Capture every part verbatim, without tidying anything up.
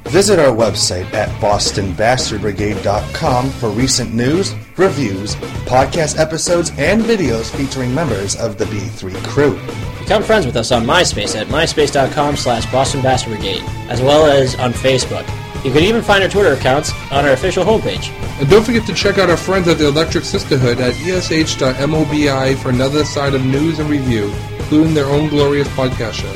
Visit our website at boston bastard brigade dot com for recent news, reviews, podcast episodes, and videos featuring members of the B three crew. Become friends with us on MySpace at myspace dot com slash Boston Bastard Brigade, as well as on Facebook. You can even find our Twitter accounts on our official homepage. And don't forget to check out our friends at the Electric Sisterhood at E S H dot mobi for another side of news and review, including their own glorious podcast show.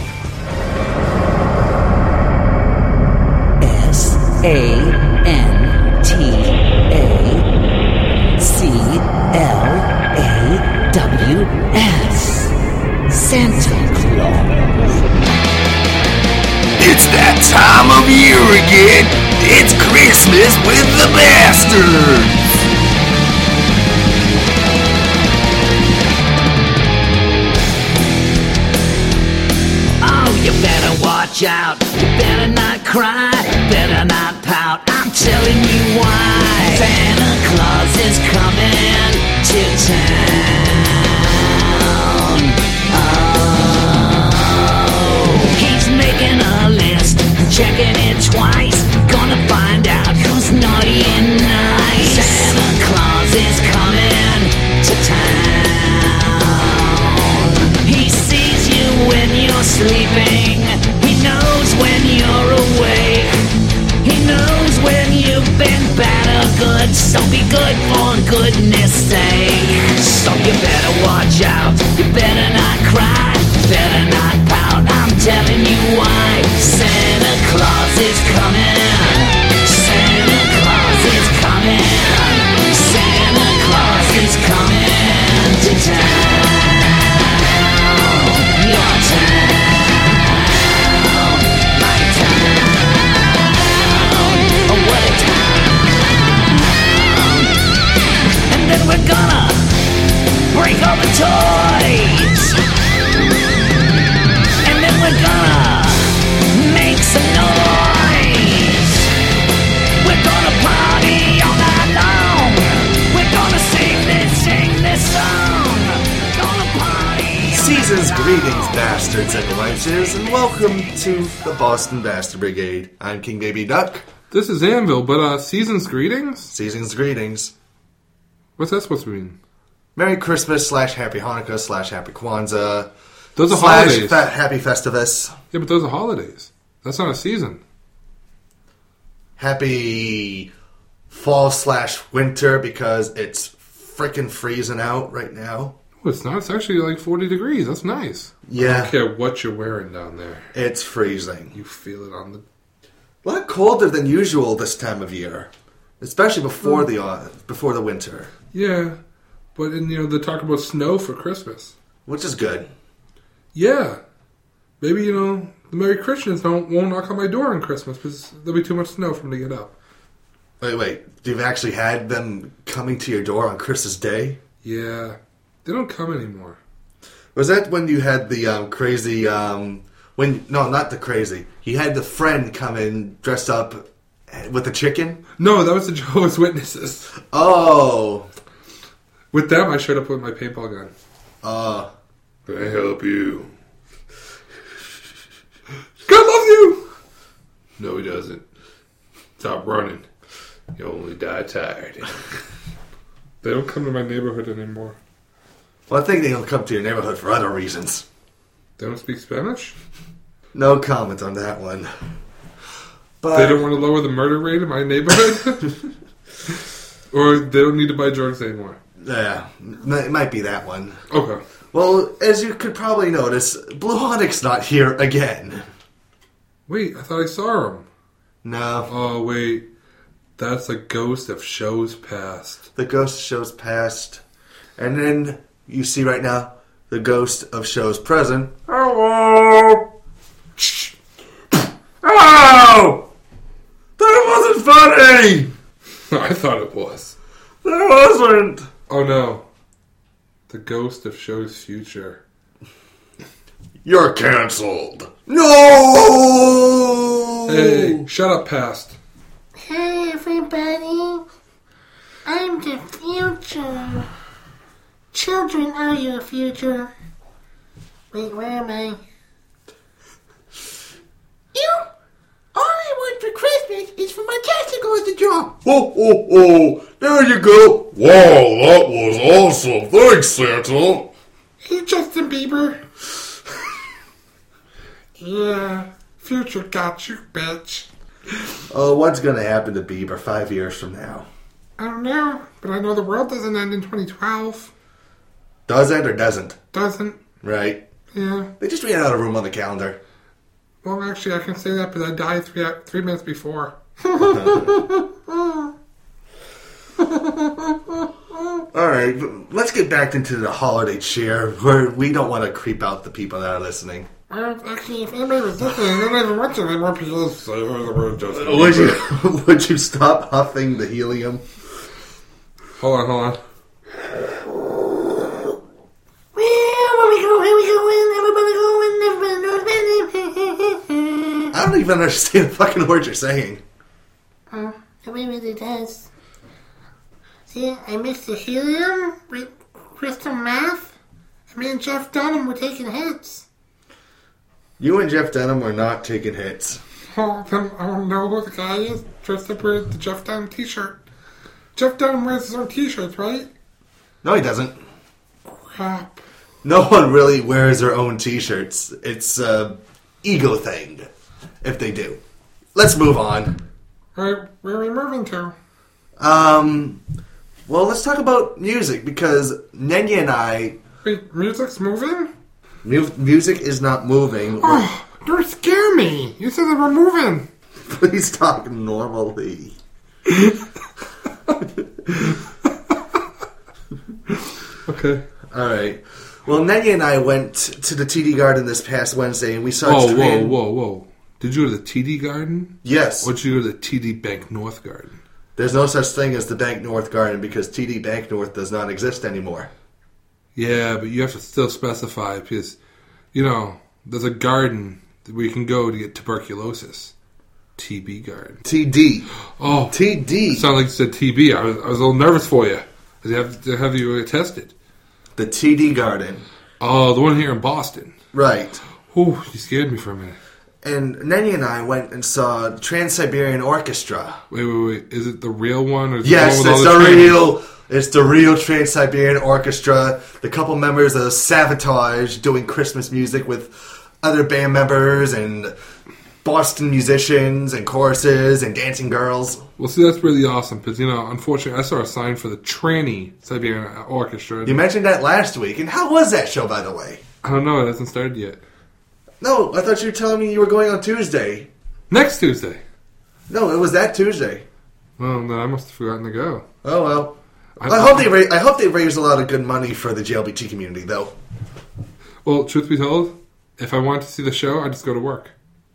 S A N T A C L A W S Santa Claus. It's that time of year again. It's Christmas with the Bastards. Oh, you better watch out. You better not cry. Better not pout. I'm telling you why. Santa Claus is coming to town. Oh, he's making a list, checking it twice. Gonna find out who's naughty and nice. Santa Claus is coming to town. He sees you when you're sleeping. He knows when you're awake. He knows when you've been bad or good. So be good for goodness sake. So you better watch out. You better not cry. Better not pout. I'm telling you why. Santa Claus is coming. Santa Claus is coming. Santa Claus is coming to town. Your town. My town. Oh, what a town. And then we're gonna break all the toys. And then we're gonna make some noise. We're gonna party all night long. We're gonna sing this, sing this song. Gonna party. Season's greetings, bastards and wenches, and welcome to the Boston Bastard Brigade. I'm King Baby Duck. This is Anvil, but uh, season's greetings? Season's greetings. What's that supposed to mean? Merry Christmas slash Happy Hanukkah slash Happy Kwanzaa. Those are slash holidays. Fe- Happy Festivus. Yeah, but those are holidays. That's not a season. Happy fall slash winter because it's freaking freezing out right now. Oh, it's not. It's actually like forty degrees. That's nice. I Yeah, don't care what you're wearing down there. it's freezing. You feel it on the... A lot colder than usual this time of year, especially before the uh, before the winter, Yeah, but and, you know, they talk about snow for Christmas. which is good. Yeah. Maybe, you know, the Merry Christians don't, won't knock on my door on Christmas because there'll be too much snow for them to get up. Wait, wait, you've actually had them coming to your door on Christmas Day? Yeah. They don't come anymore. Was that when you had the um, crazy, um, when, no, not the crazy, you had the friend come in dressed up with a chicken? No, that was the Jehovah's Witnesses. Oh. With them, I showed up with my paintball gun. Uh. Can I help you? God loves you! No, he doesn't. Stop running. You only die tired. They don't come to my neighborhood anymore. Well, I think they'll come to your neighborhood for other reasons. They don't speak Spanish? No comment on that one. But They don't want to lower the murder rate in my neighborhood? Or they don't need to buy drugs anymore? Yeah, it might be that one. Okay. Well, as you could probably notice, Blue Onyx not here again. Wait, I thought I saw him. No. Oh, wait. That's a ghost of shows past. The ghost shows past. And then you see right now the ghost of shows present. Hello! Oh! That wasn't funny! I thought it was. That wasn't! Oh, no. The ghost of show's future. You're cancelled. No! Hey, shut up, past. Hey everybody, I'm the future. Children are your future. Wait, where am I? You? All I want for Oh, oh, oh, there you go. Wow, that was awesome. Thanks, Santa. Hey, Justin Bieber. Yeah, future got you, bitch. Oh, what's going to happen to Bieber five years from now? I don't know, but I know the world doesn't end in twenty twelve. Does it or doesn't? Doesn't. Right. Yeah. They just ran out of room on the calendar. Well, actually, I can say that, but I died three three minutes before. All right, let's get back into the holiday cheer, where we don't want to creep out the people that are listening. Well, actually, if anybody was listening, I don't even watch it anymore because Say the word, Justin. Would you would you stop huffing the helium? Hold on, hold on. Where we go, where we going, everybody going, everybody knows. I don't even understand the fucking word you're saying. Oh, nobody really does. See, I mixed the helium with crystal meth, and me and Jeff Dunham were taking hits. You and Jeff Dunham were not taking hits. Oh, then I don't know who the guy is dressed up with the Jeff Dunham t-shirt. Jeff Dunham wears his own t-shirts, right? No, he doesn't. Crap. No one really wears their own t-shirts. It's a ego thing, if they do. Let's move on. Alright, where are we moving to? Um, well, let's talk about music, because Nenya and I... Wait, music's moving? Mu- music is not moving. Oh, don't scare me. You said they were moving. Please talk normally. Okay. All right. Well, Nenya and I went to the T D Garden this past Wednesday, and we saw... Whoa, Tran- whoa, whoa, whoa. Did you go to the T D Garden? Yes. Or did you go to the T D Bank North Garden? There's no such thing as the Bank North Garden, because T D Bank North does not exist anymore. Yeah, but you have to still specify because, you know, there's a garden where you can go to get tuberculosis. T B garden. T D. Oh. T D. It sounded like you said T B. I was, I was a little nervous for you. Because you have to have you tested. The T D Garden. Oh, the one here in Boston. Right. Ooh, you scared me for a minute. And Nenya and I went and saw Trans-Siberian Orchestra. Wait, wait, wait. Is it the real one? Or is Yes, it the one it's with all the the trains? real... It's the real Trans-Siberian Orchestra. The couple members of Savatage doing Christmas music with other band members and Boston musicians and choruses and dancing girls. Well, see, that's really awesome because, you know, unfortunately, I saw a sign for the Tranny Siberian Orchestra. You mentioned that last week. And how was that show, by the way? I don't know. It hasn't started yet. No, I thought you were telling me you were going on Tuesday. Next Tuesday. No, it was that Tuesday. Well, then I must have forgotten to go. Oh, well. I, I hope they ra- I hope they raised a lot of good money for the G L B T community, though. Well, truth be told, if I want to see the show, I just go to work.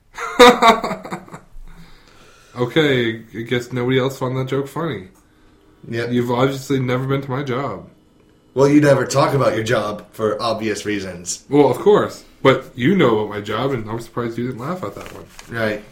Okay, I guess nobody else found that joke funny. Yeah. You've obviously never been to my job. Well, you never talk about your job for obvious reasons. Well, of course. But you know about my job, and I'm surprised you didn't laugh at that one. Right.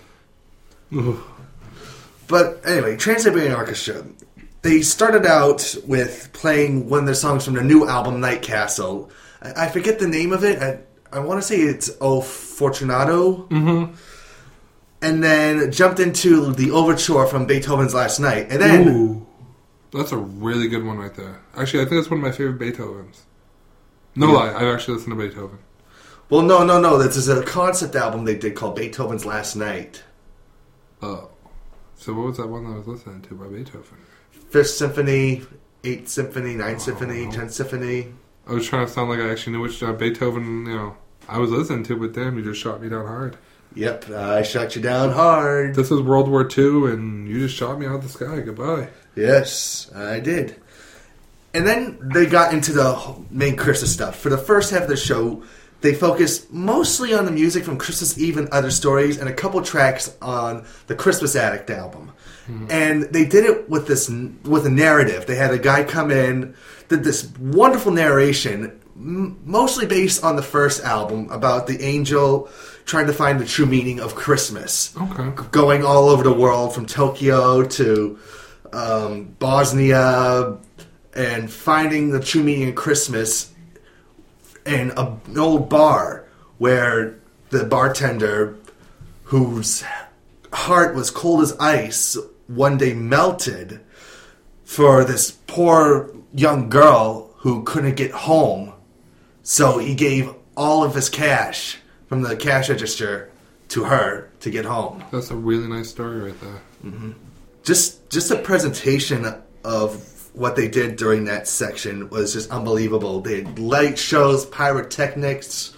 But anyway, Trans-Siberian Orchestra. They started out with playing one of their songs from their new album, Night Castle. I, I forget the name of it. I, I want to say it's O Fortunato. Mm-hmm. And then jumped into the overture from Beethoven's Last Night. And then... Ooh. That's a really good one right there. Actually, I think that's one of my favorite Beethovens. No Yeah. lie, I've actually listened to Beethoven. Well, no, no, no. This is a concept album they did called Beethoven's Last Night. Oh. So what was that one that I was listening to by Beethoven? Fifth Symphony, Eighth Symphony, Ninth Oh. Symphony, Tenth Symphony. I was trying to sound like I actually knew which uh, Beethoven, you know, I was listening to, but damn, you just shot me down hard. Yep, I shut you down hard. This is World War Two, and you just shot me out of the sky. Goodbye. Yes, I did. And then they got into the main Christmas stuff. For the first half of the show, they focused mostly on the music from Christmas Eve and Other Stories, and a couple tracks on the Christmas Addict album. Mm-hmm. And they did it with this with a narrative. They had a guy come in, did this wonderful narration, m- mostly based on the first album, about the angel trying to find the true meaning of Christmas. Okay. Going all over the world, from Tokyo to um, Bosnia, and finding the true meaning of Christmas in a, an old bar where the bartender, whose heart was cold as ice, one day melted for this poor young girl who couldn't get home. So he gave all of his cash from the cash register to her to get home. That's a really nice story right there. Mm-hmm. Just just the presentation of what they did during that section was just unbelievable. They had light shows, pyrotechnics,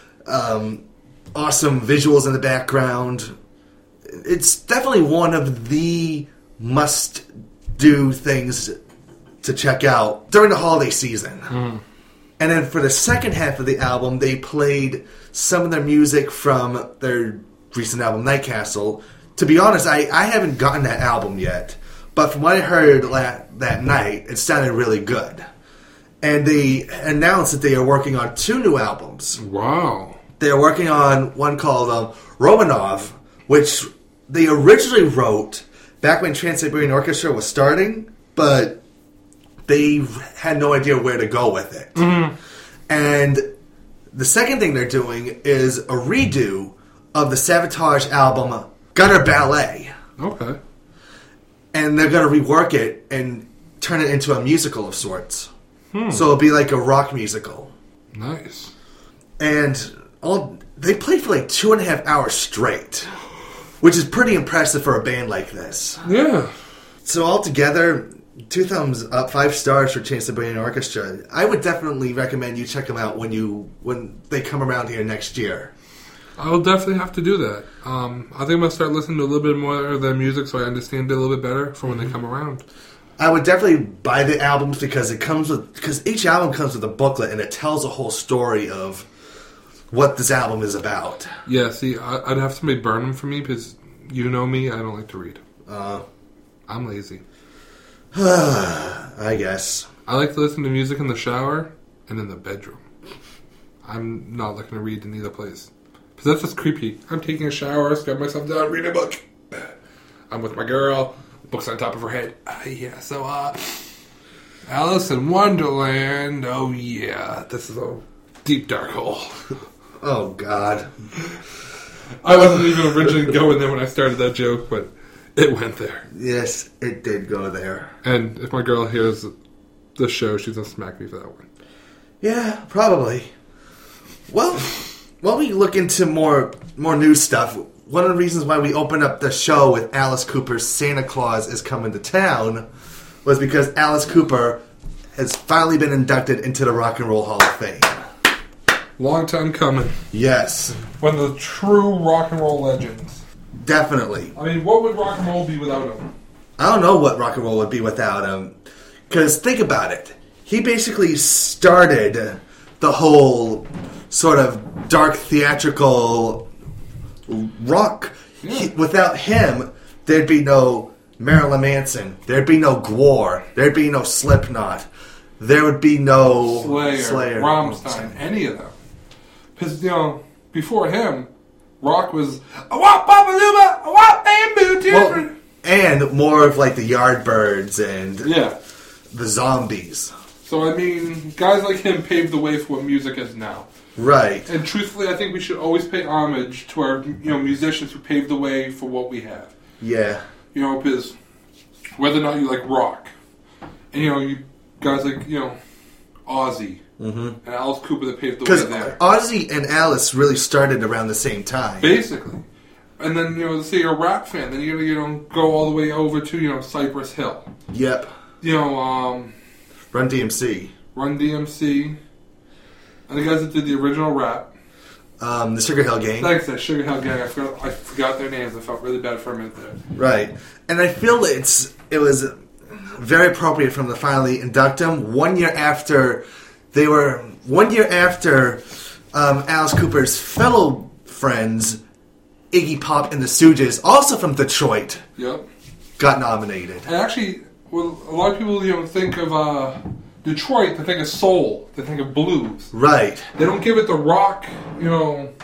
um, awesome visuals in the background. It's definitely one of the must-do things to check out during the holiday season. Mm. And then for the second half of the album, they played some of their music from their recent album, Night Castle. To be honest, I, I haven't gotten that album yet. But from what I heard la- that night, it sounded really good. And they announced that they are working on two new albums. Wow. They are working on one called um, Romanov, which they originally wrote back when Trans-Siberian Orchestra was starting, but they had no idea where to go with it. Mm-hmm. And the second thing they're doing is a redo of the Savatage album Gunner Ballet. Okay. And they're going to rework it and turn it into a musical of sorts. Hmm. So it'll be like a rock musical. Nice. And all they played for like two and a half hours straight, which is pretty impressive for a band like this. Yeah. So altogether, two thumbs up, five stars for Trans-Siberian Orchestra. I would definitely recommend you check them out when you when they come around here next year. I'll definitely have to do that. Um, I think I'm going to start listening to a little bit more of their music so I understand it a little bit better for when they come around. I would definitely buy the albums because it comes with because each album comes with a booklet and it tells a whole story of what this album is about. Yeah, see, I, I'd have somebody burn them for me because you know me, I don't like to read. Uh, I'm lazy. I guess. I like to listen to music in the shower and in the bedroom. I'm not looking to read in either place. Because that's just creepy. I'm taking a shower, scrub myself down, read a book. I'm with my girl, book's on top of her head. Uh, yeah, so, uh, Alice in Wonderland. Oh, yeah, this is a deep, dark hole. Oh, God. I wasn't even originally going there when I started that joke, but it went there. Yes, it did go there. And if my girl hears the show, she's going to smack me for that one. Yeah, probably. Well, while we look into more more new stuff, one of the reasons why we opened up the show with Alice Cooper's Santa Claus is Coming to Town was because Alice Cooper has finally been inducted into the Rock and Roll Hall of Fame. Long time coming. Yes. One of the true rock and roll legends. Definitely. I mean, what would rock and roll be without him? I don't know what rock and roll would be without him. Because think about it. He basically started the whole sort of dark theatrical rock. Yeah. He, without him, there'd be no Marilyn Manson. There'd be no Gwar. There'd be no Slipknot. There would be no Slayer, Slayer. Rammstein, any of them. Because, you know, before him, rock was a wop babalooba, a wop bamboo different. Well, and more of like the Yardbirds and yeah. the Zombies. So, I mean, guys like him paved the way for what music is now. Right. And truthfully, I think we should always pay homage to our, you know, musicians who paved the way for what we have. Yeah. You know, because whether or not you like rock, and, you know, you guys like, you know, Ozzy mm-hmm. and Alice Cooper that paved the way there. Because Ozzy and Alice really started around the same time. Basically. And then, you know, say you're a rap fan, then you're going to, you know, go all the way over to, you know, Cypress Hill. Yep. You know, um... Run D M C. Run D M C. And the guys that did the original rap. Um, the Sugar Hill Gang. Like I said, Sugar Hill Gang. I forgot, I forgot their names. I felt really bad for a minute there. Right. And I feel it's it was very appropriate for them to finally induct him one year after they were... One year after um, Alice Cooper's fellow friends, Iggy Pop and the Stooges, also from Detroit, yep. got nominated. And actually, well, a lot of people, you know, think of uh, Detroit, they think of soul, they think of blues. Right. They don't give it the rock, you know,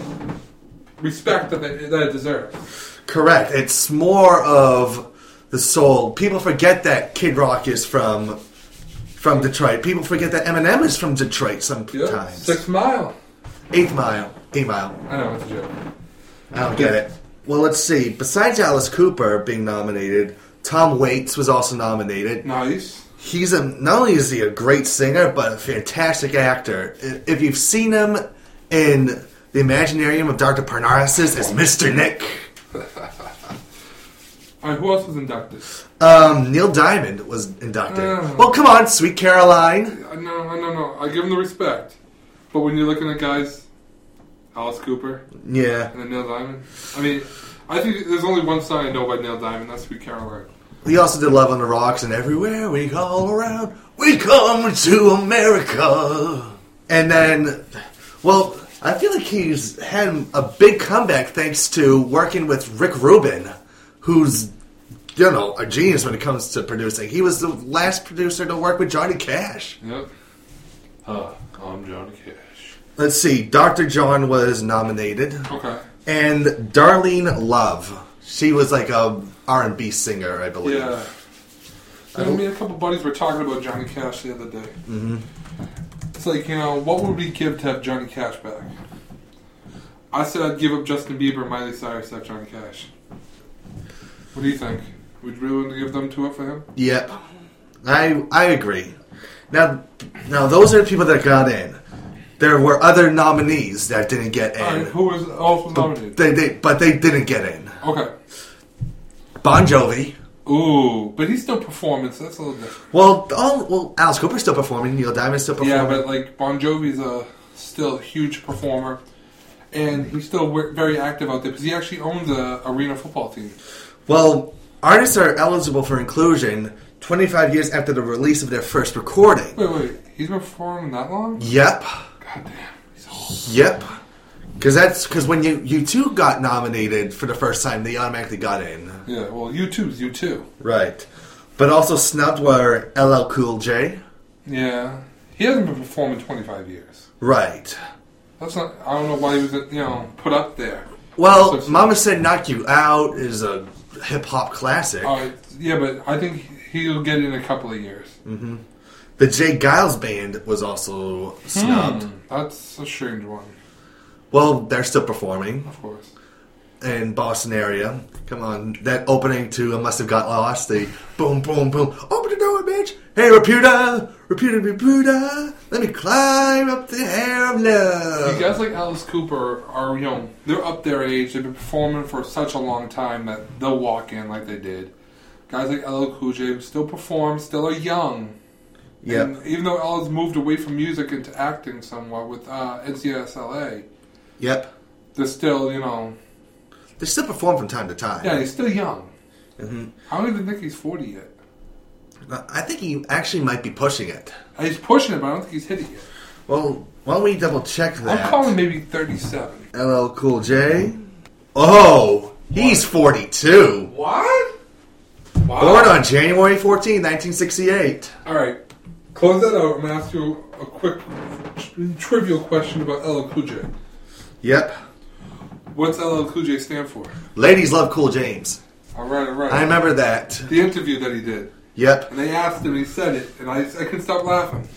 respect that, they, that it deserves. Correct. It's more of the soul. People forget that Kid Rock is from from Detroit. People forget that Eminem is from Detroit sometimes. Yep. Six Mile. Eighth Mile. Eight Mile. I know, it's a joke. I don't get it. Well, let's see. Besides Alice Cooper being nominated, Tom Waits was also nominated. Nice. He's a not only is he a great singer, but a fantastic actor. If you've seen him in The Imaginarium of Doctor Parnassus as Mister Nick. All right, who else was inducted? Um, Neil Diamond was inducted. Uh, well, come on, Sweet Caroline. No, no, no. I give him the respect. But when you're looking at guys, Alice Cooper, Yeah. and then Neil Diamond, I mean, I think there's only one song I know by Neil Diamond. That's Sweet Caroline. He also did Love on the Rocks and Everywhere We Call Around, We Come to America. And then, well, I feel like he's had a big comeback thanks to working with Rick Rubin, who's, you know, a genius when it comes to producing. He was the last producer to work with Johnny Cash. Yep. Huh. I'm Johnny Cash. Let's see, Doctor John was nominated. Okay. And Darlene Love. She was like a R and B singer, I believe. Yeah. I mean, a couple buddies were talking about Johnny Cash the other day. Mm-hmm. It's like, you know, what would we give to have Johnny Cash back? I said I'd give up Justin Bieber and Miley Cyrus to have Johnny Cash. What do you think? Would you really want to give them to it for him? Yep. I I agree. Now, now those are the people that got in. There were other nominees that didn't get in. All right, who was also nominated? They, they, but they didn't get in. Okay. Bon Jovi. Ooh, but he's still performing, so that's a little different. Well, all, well, Alice Cooper's still performing. Neil Diamond's still performing. Yeah, but like Bon Jovi's a still a huge performer, and he's still w- very active out there because he actually owns a arena football team. Well, artists are eligible for inclusion twenty-five years after the release of their first recording. Wait, wait, he's been performing that long? Yep. God damn, he's old. Yep. Because that's because when you you two got nominated for the first time, they automatically got in. Yeah, well, U two's U two. Right. But also snubbed were L L Cool J. Yeah, he hasn't been performing twenty-five years. Right. That's not. I don't know why he was, you know, put up there. Well, So- Mama Said Knock You Out is a hip hop classic. Uh, yeah, but I think he'll get in a couple of years. Mm-hmm. The Jay Giles Band was also snubbed. Hmm, that's a strange one, Well, they're still performing of course. in Boston area. Come on, that opening to I Must Have Got Lost. The boom, boom, boom. Open the door, bitch. Hey, Reputa, Reputa, Reputa. Let me climb up the hair of love. See, guys like Alice Cooper are, you know, they're up their age. They've been performing for such a long time that they'll walk in like they did. Guys like L L Cool J still perform, still are young. Yep. And even though L has moved away from music into acting somewhat with uh, N C S L A, Yep. they're still, you know, They still perform from time to time. yeah, he's still young. Mm-hmm. I don't even think he's forty yet. I think he actually might be pushing it. He's pushing it, but I don't think he's hit it yet. Well, why don't we double check that? I'm calling maybe thirty-seven. L L Cool J. Oh, he's forty-two. What? Wow. Born on January fourteenth, nineteen sixty-eight. All right, close that out. I'm gonna ask you a quick tri- trivial question about L L Cool J. Yep. What's L L Cool J stand for? Ladies love Cool James. All right, all right. I remember that. the interview that he did, Yep. and they asked him, and he said it, and I, I couldn't stop laughing.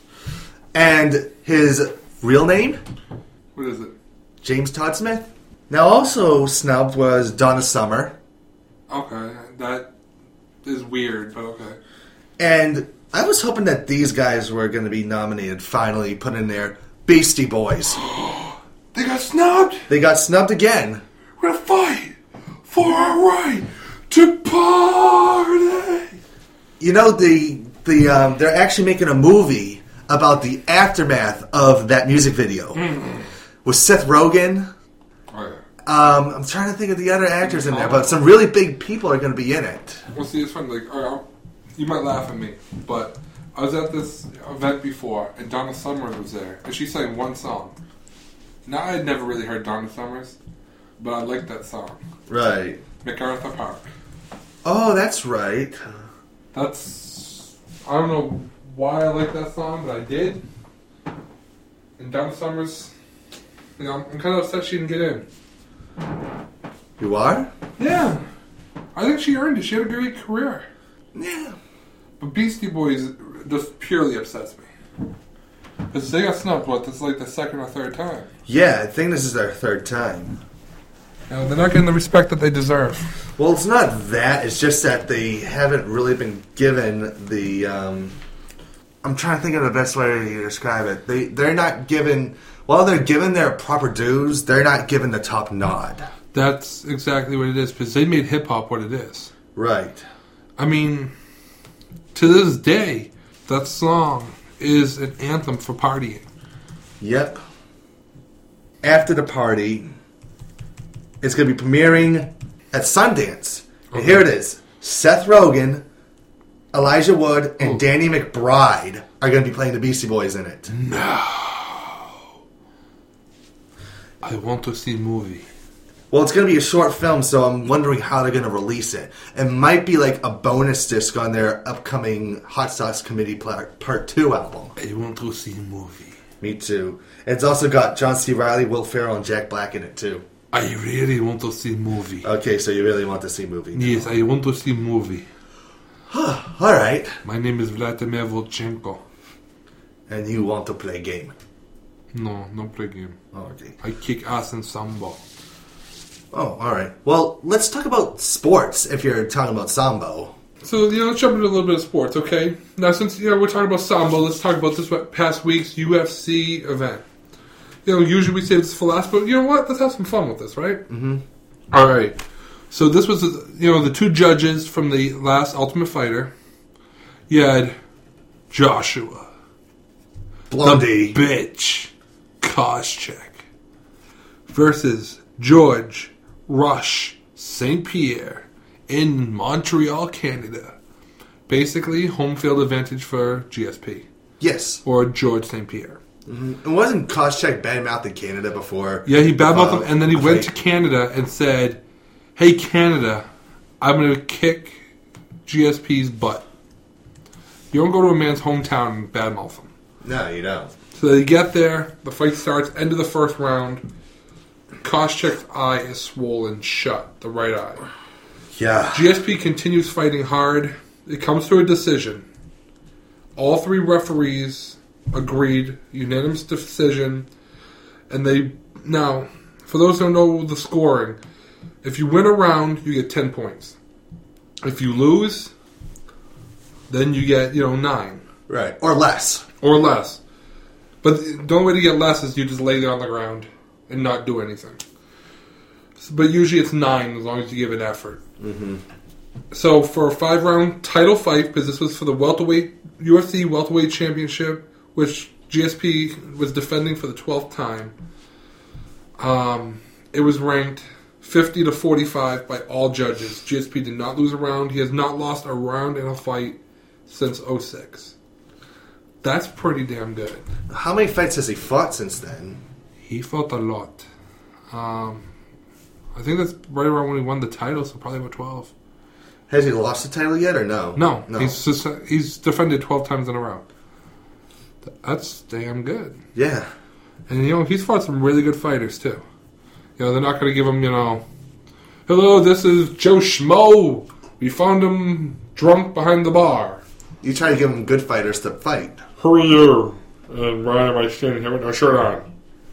And his real name? What is it? James Todd Smith. Now also snubbed was Donna Summer. Okay, that is weird, but okay. And I was hoping that these guys were going to be nominated, finally put in there. Beastie Boys. They got snubbed. They got snubbed again. We're gonna fight for our right to party. You know, the the um, they're actually making a movie about the aftermath of that music video Mm. with Seth Rogen. Oh, yeah. Um, I'm trying to think of the other actors in there, but some really big people are going to be in it. Well, see, it's funny. Like, all right, I'm- you might laugh at me, but I was at this event before, and Donna Summers was there, and she sang one song. Now, I had never really heard Donna Summers, but I liked that song, Right. MacArthur Park. Oh, that's right. That's, I don't know why I like that song, but I did. And Donna Summers, you know, I'm kind of upset she didn't get in. You are? Yeah, I think she earned it. She had a great career. Yeah. But Beastie Boys just purely upsets me. Because they got snubbed, what, this is like the second or third time. Yeah, I think this is their third time. You know, they're not getting the respect that they deserve. Well, it's not that. It's just that they haven't really been given the... Um, I'm trying to think of the best way to describe it. They, they're not given... While they're given their proper dues, they're not given the top nod. That's exactly what it is, because they made hip-hop what it is. Right. I mean, to this day, that song is an anthem for partying. Yep. After the party, it's going to be premiering at Sundance. And Okay. here it is. Seth Rogen, Elijah Wood, and Ooh. Danny McBride are going to be playing the Beastie Boys in it. I want to see movie. Well, it's going to be a short film, so I'm wondering how they're going to release it. It might be like a bonus disc on their upcoming Hot Sauce Committee Part, part two album. I want to see movie. Me too. It's also got John C. Reilly, Will Ferrell, and Jack Black in it too. I really want to see movie. Okay, so you really want to see movie. Yes, I want to see movie. All right. My name is Vladimir Volchenko. And you want to play game. No, no play game. Oh, okay. I kick ass in sambo. Oh, all right. Well, let's talk about sports if you're talking about Sambo. So, you know, let's jump into a little bit of sports, okay? Now, since, you know, we're talking about sambo, let's talk about this past week's U F C event. You know, usually we say this for last, but you know what? Let's have some fun with this, right? Mm-hmm. All right. So this was, you know, the two judges from the last Ultimate Fighter. You had Joshua. Blondie. The bitch. Koscheck. Versus George Rush Saint Pierre in Montreal, Canada. Basically, home field advantage for G S P. Yes. Or George Saint Pierre. Mm-hmm. And wasn't Koscheck badmouthed in Canada before? Yeah, he badmouthed uh, him, and then he went fight? to Canada and said, "Hey, Canada, I'm going to kick G S P's butt." You don't go to a man's hometown and badmouth him. No, you don't. So they get there, the fight starts, end of the first round. Koscheck's eye is swollen shut, the right eye. Yeah. G S P continues fighting hard. It comes to a decision. All three referees agreed, unanimous decision, and they... Now, for those who don't know the scoring, if you win a round, you get ten points. If you lose, then you get, you know, nine. Right. Or less. Or less. But the only way to get less is you just lay there on the ground and not do anything. But usually it's nine as long as you give an effort. Mm-hmm. So for a five-round title fight, because this was for the welterweight U F C welterweight championship, which G S P was defending for the twelfth time, um, it was ranked fifty to forty-five by all judges. G S P did not lose a round. He has not lost a round in a fight since oh six. That's pretty damn good. How many fights has he fought since then? He fought a lot. Um, I think that's right around when he won the title, so probably about twelve. Has he lost the title yet or no? No, No. he's just, he's defended twelve times in a row. That's damn good. Yeah. And, you know, he's fought some really good fighters, too. You know, they're not going to give him, you know, hello, this is Joe Schmo. We found him drunk behind the bar. You try to give him good fighters to fight. Who are you? And why am I standing here with no shirt on?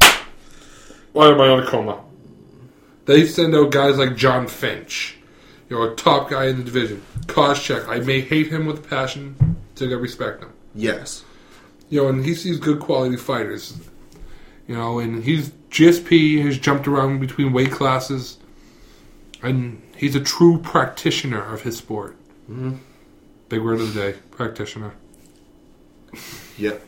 Why am I in a coma? They send out guys like John Finch. You know, a top guy in the division. Koscheck. I may hate him with passion to respect him. Yes. You know, and he sees good quality fighters. You know, and he's G S P has jumped around between weight classes, and he's a true practitioner of his sport. Mm-hmm. Big word of the day, practitioner. Yep.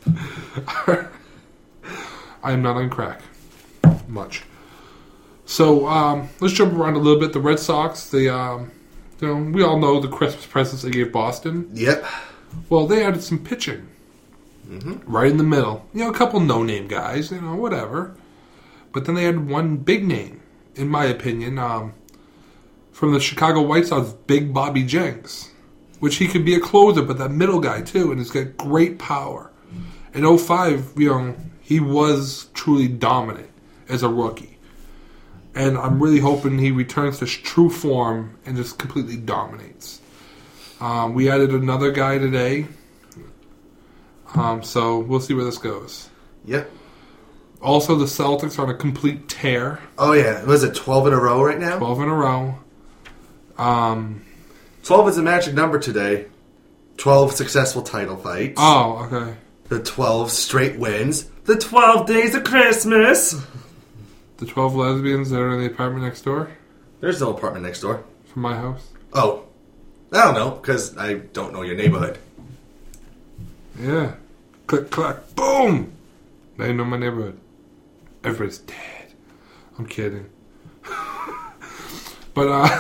I am not on crack. Much. So, um, let's jump around a little bit. The Red Sox, they, um, you know, we all know the Christmas presents they gave Boston. Yep. Well, they added some pitching. Mm-hmm. Right in the middle. You know, a couple no-name guys, you know, whatever. But then they had one big name, in my opinion, um, from the Chicago White Sox, Big Bobby Jenks. Which he could be a closer, but that middle guy, too, and he's got great power. In oh five, you know, he was truly dominant as a rookie. And I'm really hoping he returns to true form and just completely dominates. Um, we added another guy today. Um, so we'll see where this goes. Yep. Also, the Celtics are on a complete tear. Oh, yeah. Was it twelve in a row right now? twelve in a row. Um, twelve is the magic number today. twelve successful title fights. oh, okay. The twelve straight wins. The twelve days of Christmas. The twelve lesbians that are in the apartment next door There's no apartment next door. from my house. Oh. I don't know, because I don't know your neighborhood. Yeah. Click, clack, boom! They know my neighborhood. Everybody's dead. I'm kidding. But, uh...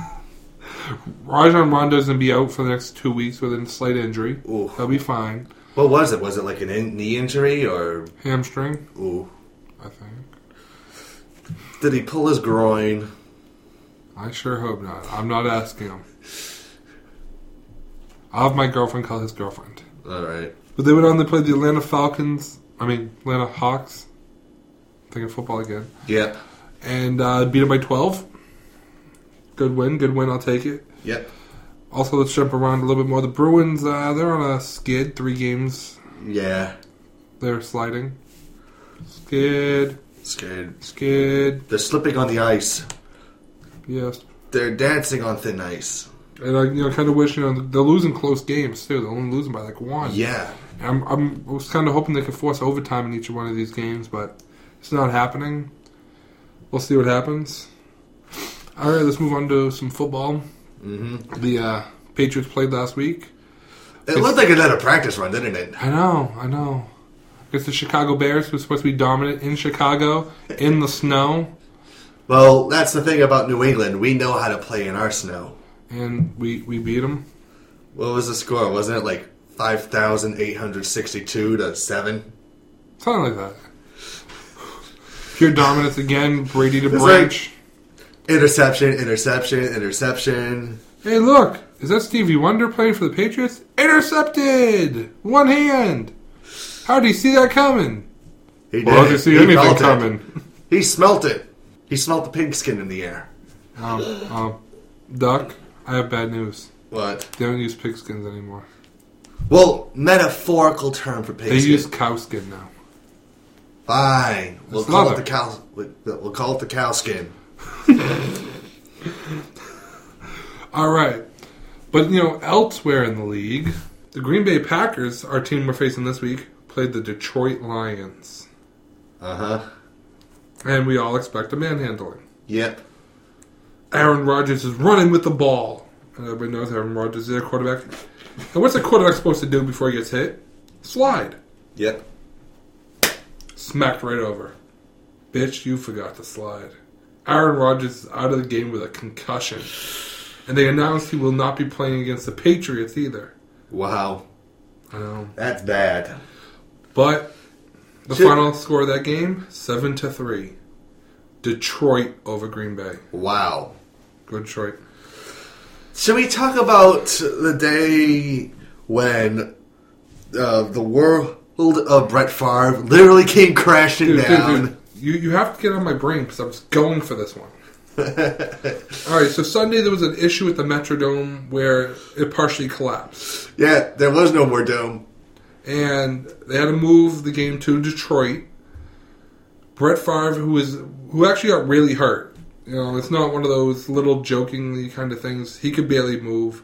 Rajon Rondo's going to be out for the next two weeks with a slight injury. Ooh. He'll be fine. What was it? Was it like an in- knee injury or... Hamstring, Ooh. I think. Did he pull his groin? I sure hope not. I'm not asking him. I'll have my girlfriend call his girlfriend. Alright. But they went on to play the Atlanta Falcons. I mean, Atlanta Hawks. Thinking football again. Yep. And uh, beat them by twelve. Good win. Good win. I'll take it. Yep. Also, let's jump around a little bit more. The Bruins, uh, they're on a skid. Three games. Yeah. They're sliding. Skid. Scared. Skid. They're slipping on the ice. Yes. They're dancing on thin ice. And I you know, kind of wish, you know, they're losing close games, too. They're only losing by, like, one. Yeah. I'm, I'm, I was kind of hoping they could force overtime in each one of these games, but it's not happening. We'll see what happens. All right, let's move on to some football. Mm-hmm. The uh, Patriots played last week. It looked like another practice run, didn't it? I know, I know. Against the Chicago Bears, who was supposed to be dominant in Chicago, in the snow. Well, that's the thing about New England. We know how to play in our snow. And we, we beat them. What was the score? Wasn't it like five thousand eight hundred sixty-two to seven? Something like that. Pure dominance again, Brady to It's Branch. like interception, interception, interception. Hey, look! Is that Stevie Wonder playing for the Patriots? Intercepted! One hand! How did he see that coming? He Well, did. did he see He anything felt it. coming? He smelt it. He smelt the pigskin in the air. Um, um, Duck, I have bad news. What? They don't use pigskins anymore. Well, metaphorical term for They pigskin. use cow skin now. Fine. We'll It's call leather. it the cow. We'll call it the cow skin. All right. But, you know, elsewhere in the league, the Green Bay Packers, our team we're facing this week, played the Detroit Lions. Uh huh. And we all expect a manhandling. Yep. Aaron Rodgers is running with the ball. And everybody knows Aaron Rodgers is their quarterback. And what's a quarterback supposed to do before he gets hit? Slide. Yep. Smacked right over. Bitch, you forgot to slide. Aaron Rodgers is out of the game with a concussion. And they announced he will not be playing against the Patriots either. Wow. I know. That's bad. But the Should- final score of that game, seven to three. Detroit over Green Bay. Wow. Go Detroit. Should we talk about the day when uh, the world of Brett Favre literally came crashing Dude, dude, down? dude, you, you have to get on my brain because I was going for this one. Alright, so Sunday there was an issue at the Metrodome where it partially collapsed. Yeah, there was no more dome. And they had to move the game to Detroit. Brett Favre, who is who actually got really hurt. You know, it's not one of those little jokingly kind of things. He could barely move.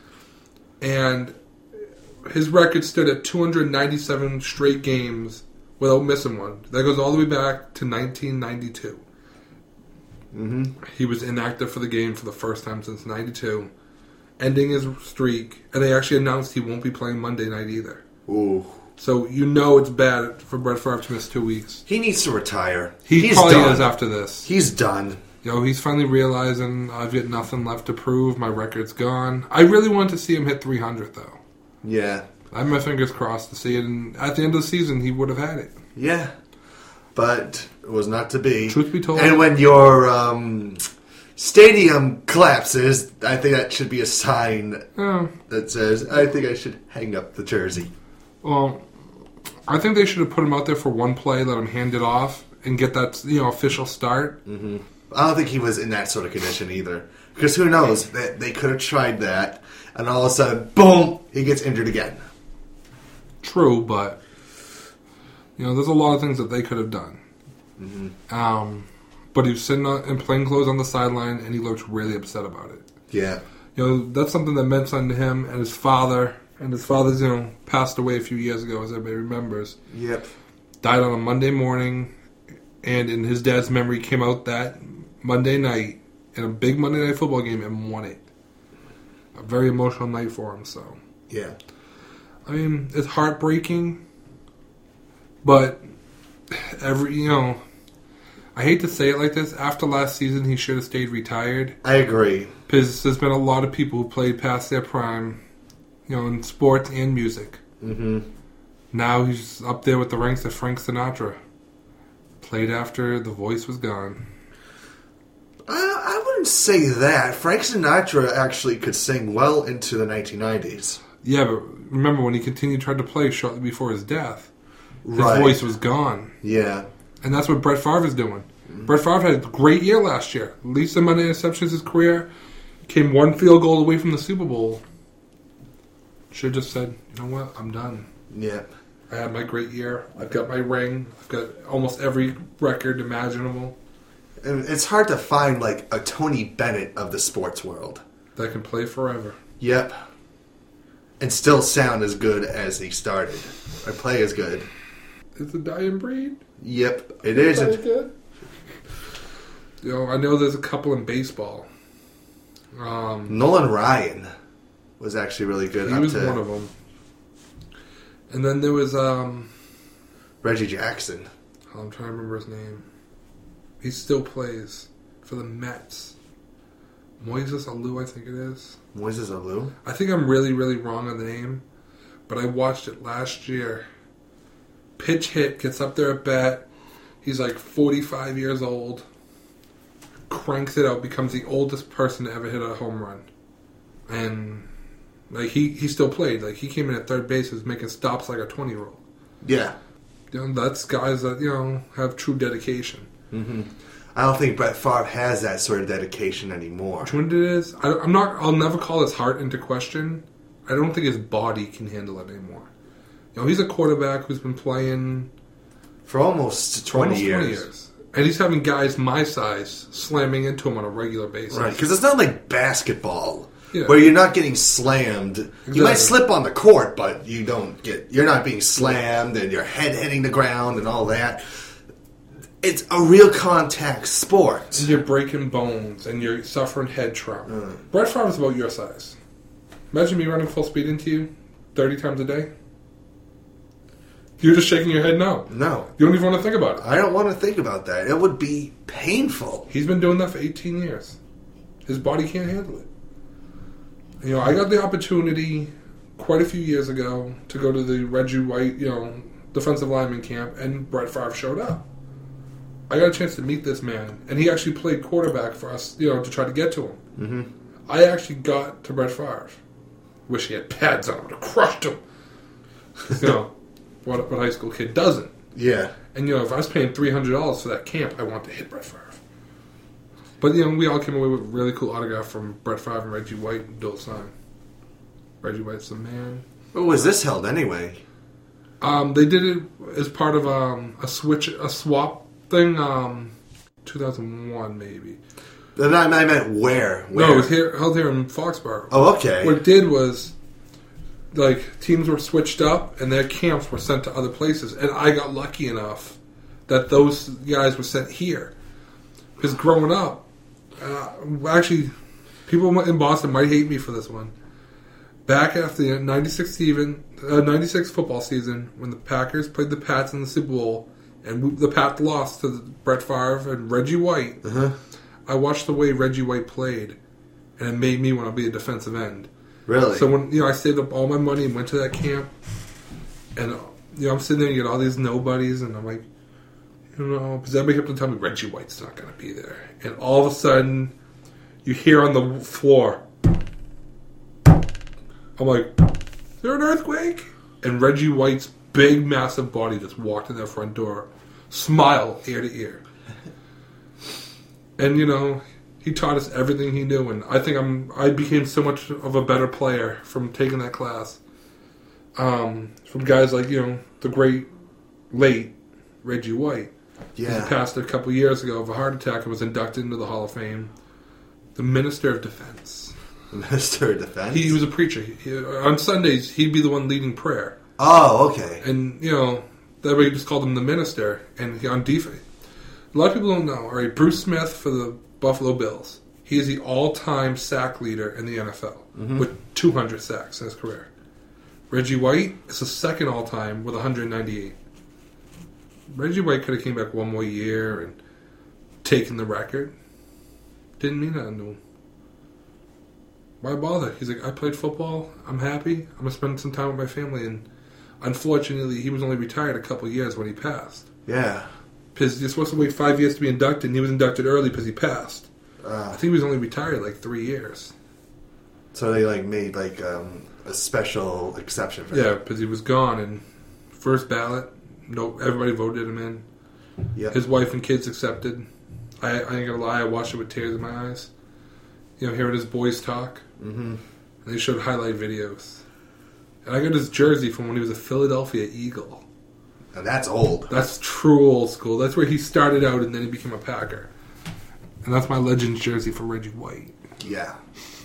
And his record stood at two hundred ninety-seven straight games without missing one. That goes all the way back to nineteen ninety-two. Mm-hmm. He was inactive for the game for the first time since ninety-two, ending his streak. And they actually announced he won't be playing Monday night either. Ooh. So you know it's bad for Brett Favre to miss two weeks. He needs to retire. He He's probably done. is after this. He's done. You know, he's finally realizing I've got nothing left to prove. My record's gone. I really wanted to see him hit three hundred, though. Yeah. I have my fingers crossed to see it, and at the end of the season, he would have had it. Yeah. But it was not to be. Truth be told. And when your um, stadium collapses, I think that should be a sign Oh, that says, I think I should hang up the jersey. well, I think they should have put him out there for one play, let him hand it off, and get that you know official start. Mm-hmm. I don't think he was in that sort of condition either. Because who knows? They, they could have tried that, and all of a sudden, boom, he gets injured again. True, but you know, there's a lot of things that they could have done. Mm-hmm. Um, but he was sitting on, in plain clothes on the sideline, and he looked really upset about it. Yeah. You know, that's something that meant something to him and his father. And his father's, you know, passed away a few years ago, as everybody remembers. Yep. Died on a Monday morning, and in his dad's memory, came out that Monday night in a big Monday Night Football game and won it. A very emotional night for him, so. Yeah. I mean, it's heartbreaking, but every, you know, I hate to say it like this, after last season, he should have stayed retired. I agree. Because there's been a lot of people who played past their prime, you know, in sports and music. Mm-hmm. Now he's up there with the ranks of Frank Sinatra. Played after the voice was gone. I, I wouldn't say that. Frank Sinatra actually could sing well into the nineteen nineties. Yeah, but remember when he continued tried to play shortly before his death, his Right. voice was gone. Yeah. And that's what Brett Favre is doing. Mm-hmm. Brett Favre had a great year last year. Least amount of interceptions in his career. Came one field goal away from the Super Bowl. Should have just said, you know what, I'm done. Yeah. I had my great year. I've got my ring. I've got almost every record imaginable. And it's hard to find, like, a Tony Bennett of the sports world. That can play forever. Yep. And still sound as good as he started. Or play as good. It's a dying breed. Yep, it is. Play A, good. You know, I know there's a couple in baseball. Um, Nolan Ryan was actually really good. he up was to one of them. And then there was, um, Reggie Jackson. I'm trying to remember his name. He still plays for the Mets. Moises Alou, I think it is. Moises Alou? I think I'm really, really wrong on the name, but I watched it last year. Pitch hit, gets up there at bat. He's like forty-five years old. Cranks it out, becomes the oldest person to ever hit a home run. And like he, he still played. Like he came in at third base, was making stops like a twenty-year-old. Yeah. You know, that's guys that, you know, have true dedication. Mm-hmm. I don't think Brett Favre has that sort of dedication anymore. Which one it is? I, I'm not. I'll never call his heart into question. I don't think his body can handle it anymore. You know, he's a quarterback who's been playing For almost twenty, almost years. twenty years, and he's having guys my size slamming into him on a regular basis. Right, because it's not like basketball. Yeah. Where you're not getting slammed. Exactly. You might slip on the court, but you don't get. You're not being slammed, and your head hitting the ground and all that. It's a real contact sport. And you're breaking bones, and you're suffering head trauma. Mm. Brett Favre's about your size. Imagine me running full speed into you thirty times a day. You're just shaking your head no. No. You don't even want to think about it. I don't want to think about that. It would be painful. He's been doing that for eighteen years. His body can't handle it. You know, I got the opportunity quite a few years ago to go to the Reggie White, you know, defensive lineman camp, and Brett Favre showed up. I got a chance to meet this man, and he actually played quarterback for us, you know, to try to get to him. Mm-hmm. I actually got to Brett Favre. Wish he had pads on. I would have crushed him. You know, what, what high school kid doesn't? Yeah. And, you know, if I was paying three hundred dollars for that camp, I want to hit Brett Favre. But, you know, we all came away with a really cool autograph from Brett Favre and Reggie White and Bill Sign. Reggie White's the man. Where was this held anyway? Um, they did it as part of um, a switch, a swap thing, um, two thousand one maybe. Then I, I meant where? where? No, it was here, held here in Foxborough. Oh, okay. What it did was, like, teams were switched up and their camps were sent to other places. And I got lucky enough that those guys were sent here. Because growing up, uh, actually, people in Boston might hate me for this one. Back after the ninety-six season, uh, ninety-six football season, when the Packers played the Pats in the Super Bowl, and we, the Pats lost to the Brett Favre and Reggie White, Uh-huh. I watched the way Reggie White played, and it made me want to be a defensive end. Really? So when you know, I saved up all my money and went to that camp, and you know, I'm sitting there and you get all these nobodies, and I'm like, you know, because everybody kept on telling me Reggie White's not going to be there, and all of a sudden, you hear on the floor, I'm like, is there an earthquake? And Reggie White's big, massive body just walked in that front door, smile ear to ear. And, you know, he taught us everything he knew, and I think I'm, I became so much of a better player from taking that class. Um, from guys like, you know, the great, late Reggie White. Yeah. He passed a couple years ago of a heart attack and was inducted into the Hall of Fame. The Minister of Defense. The Minister of Defense? He, he was a preacher. He, he, on Sundays, he'd be the one leading prayer. Oh, okay. And, you know, that way he just called him the Minister. And he, on defense, a lot of people don't know. All right, Bruce Smith for the Buffalo Bills. He is the all-time sack leader in the N F L mm-hmm. with two hundred sacks in his career. Reggie White is the second all-time with one hundred ninety-eight. Reggie White could have came back one more year and taken the record. Didn't mean nothing to him. Why bother? He's like, I played football. I'm happy. I'm going to spend some time with my family. And unfortunately, he was only retired a couple years when he passed. Yeah. Because you're supposed to wait five years to be inducted, and he was inducted early because he passed. Uh, I think he was only retired like three years. So they like made like um, a special exception for Yeah, him. because he was gone, and first ballot, no, everybody voted him in. Yep. His wife and kids accepted. I, I ain't gonna lie, I watched it with tears in my eyes. You know, hearing his boys talk. Mm-hmm. And they showed highlight videos. And I got his jersey from when he was a Philadelphia Eagle. And that's old. That's true old school. That's where he started out, and then he became a Packer. And that's my Legends jersey for Reggie White. Yeah.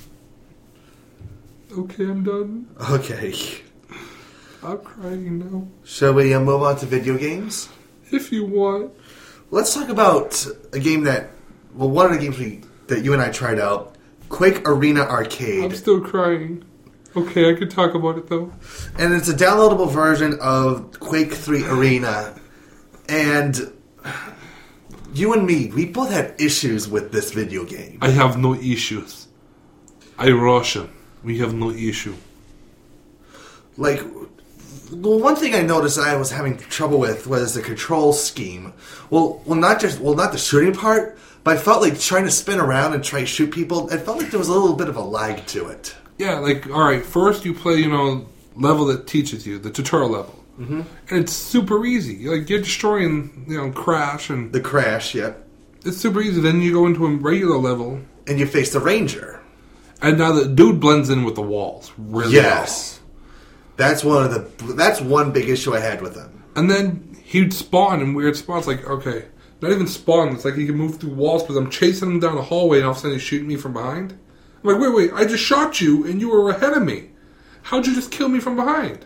Okay, I'm done. Okay. I'm crying now. Shall we uh, move on to video games? If you want. Let's talk about a game that, well, one of the games we that you and I tried out, Quake Arena Arcade. I'm still crying. Okay, I could talk about it, though. And it's a downloadable version of Quake three Arena. And you and me, we both had issues with this video game. I have no issues. I Russian. We have no issue. Like, the one thing I noticed I was having trouble with was the control scheme. Well, well, not just well, not the shooting part, but I felt like trying to spin around and try to shoot people. It felt like there was a little bit of a lag to it. Yeah, like, alright, first you play, you know, level that teaches you, the tutorial level. Mm-hmm. And it's super easy. Like, you're destroying, you know, Crash and... The Crash, yep. It's super easy. Then you go into a regular level. And you face the Ranger. And now the dude blends in with the walls. Really Yes. Well. That's one of the... That's one big issue I had with him. And then he'd spawn in weird spots. Like, okay, not even spawn. It's like he can move through walls because I'm chasing him down the hallway and all of a sudden he's shooting me from behind. I'm like, wait, wait, I just shot you and you were ahead of me. How'd you just kill me from behind?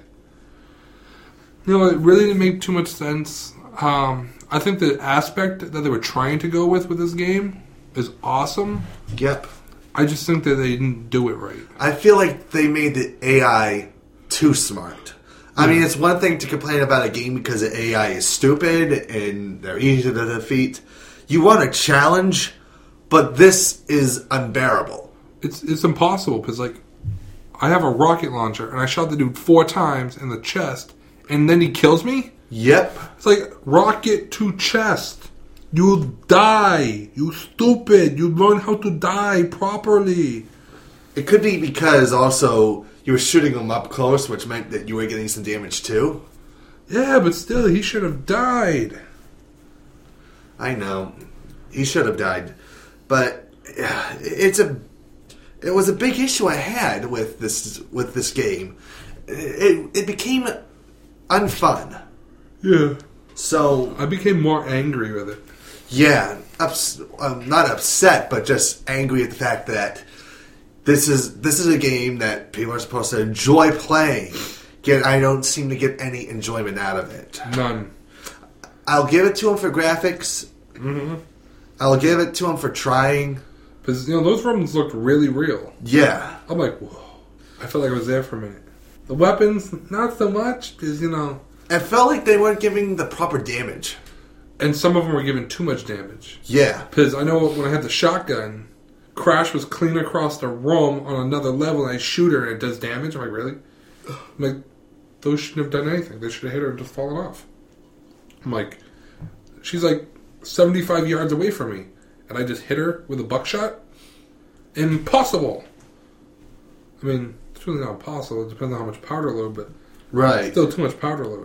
You know, it really didn't make too much sense. Um, I think the aspect that they were trying to go with with this game is awesome. Yep. I just think that they didn't do it right. I feel like they made the A I too smart. I mean, it's one thing to complain about a game because the A I is stupid and they're easy to defeat. You want a challenge, but this is unbearable. It's it's impossible because, like, I have a rocket launcher and I shot the dude four times in the chest and then he kills me? Yep. It's like rocket to chest. You die. You stupid. You learn how to die properly. It could be because also you were shooting him up close, which meant that you were getting some damage too. Yeah, but still, he should have died. I know. He should have died. But uh, it's a... It was a big issue I had with this with this game. It it became unfun. Yeah. So I became more angry with it. Yeah, ups, um, not upset, but just angry at the fact that this is this is a game that people are supposed to enjoy playing. Yet I don't seem to get any enjoyment out of it. None. I'll give it to him for graphics. Mm-hmm. I'll give it to him for trying. Because, you know, those rooms looked really real. Yeah. I'm like, whoa. I felt like I was there for a minute. The weapons, not so much, because, you know... It felt like they weren't giving the proper damage. And some of them were giving too much damage. Yeah. Because I know when I had the shotgun, Crash was clean across the room on another level, and I shoot her and it does damage. I'm like, really? I'm like, those shouldn't have done anything. They should have hit her and just fallen off. I'm like, she's like seventy-five yards away from me. And I just hit her with a buckshot? Impossible! I mean, it's really not impossible. It depends on how much powder load, but... Right. Still too much powder load.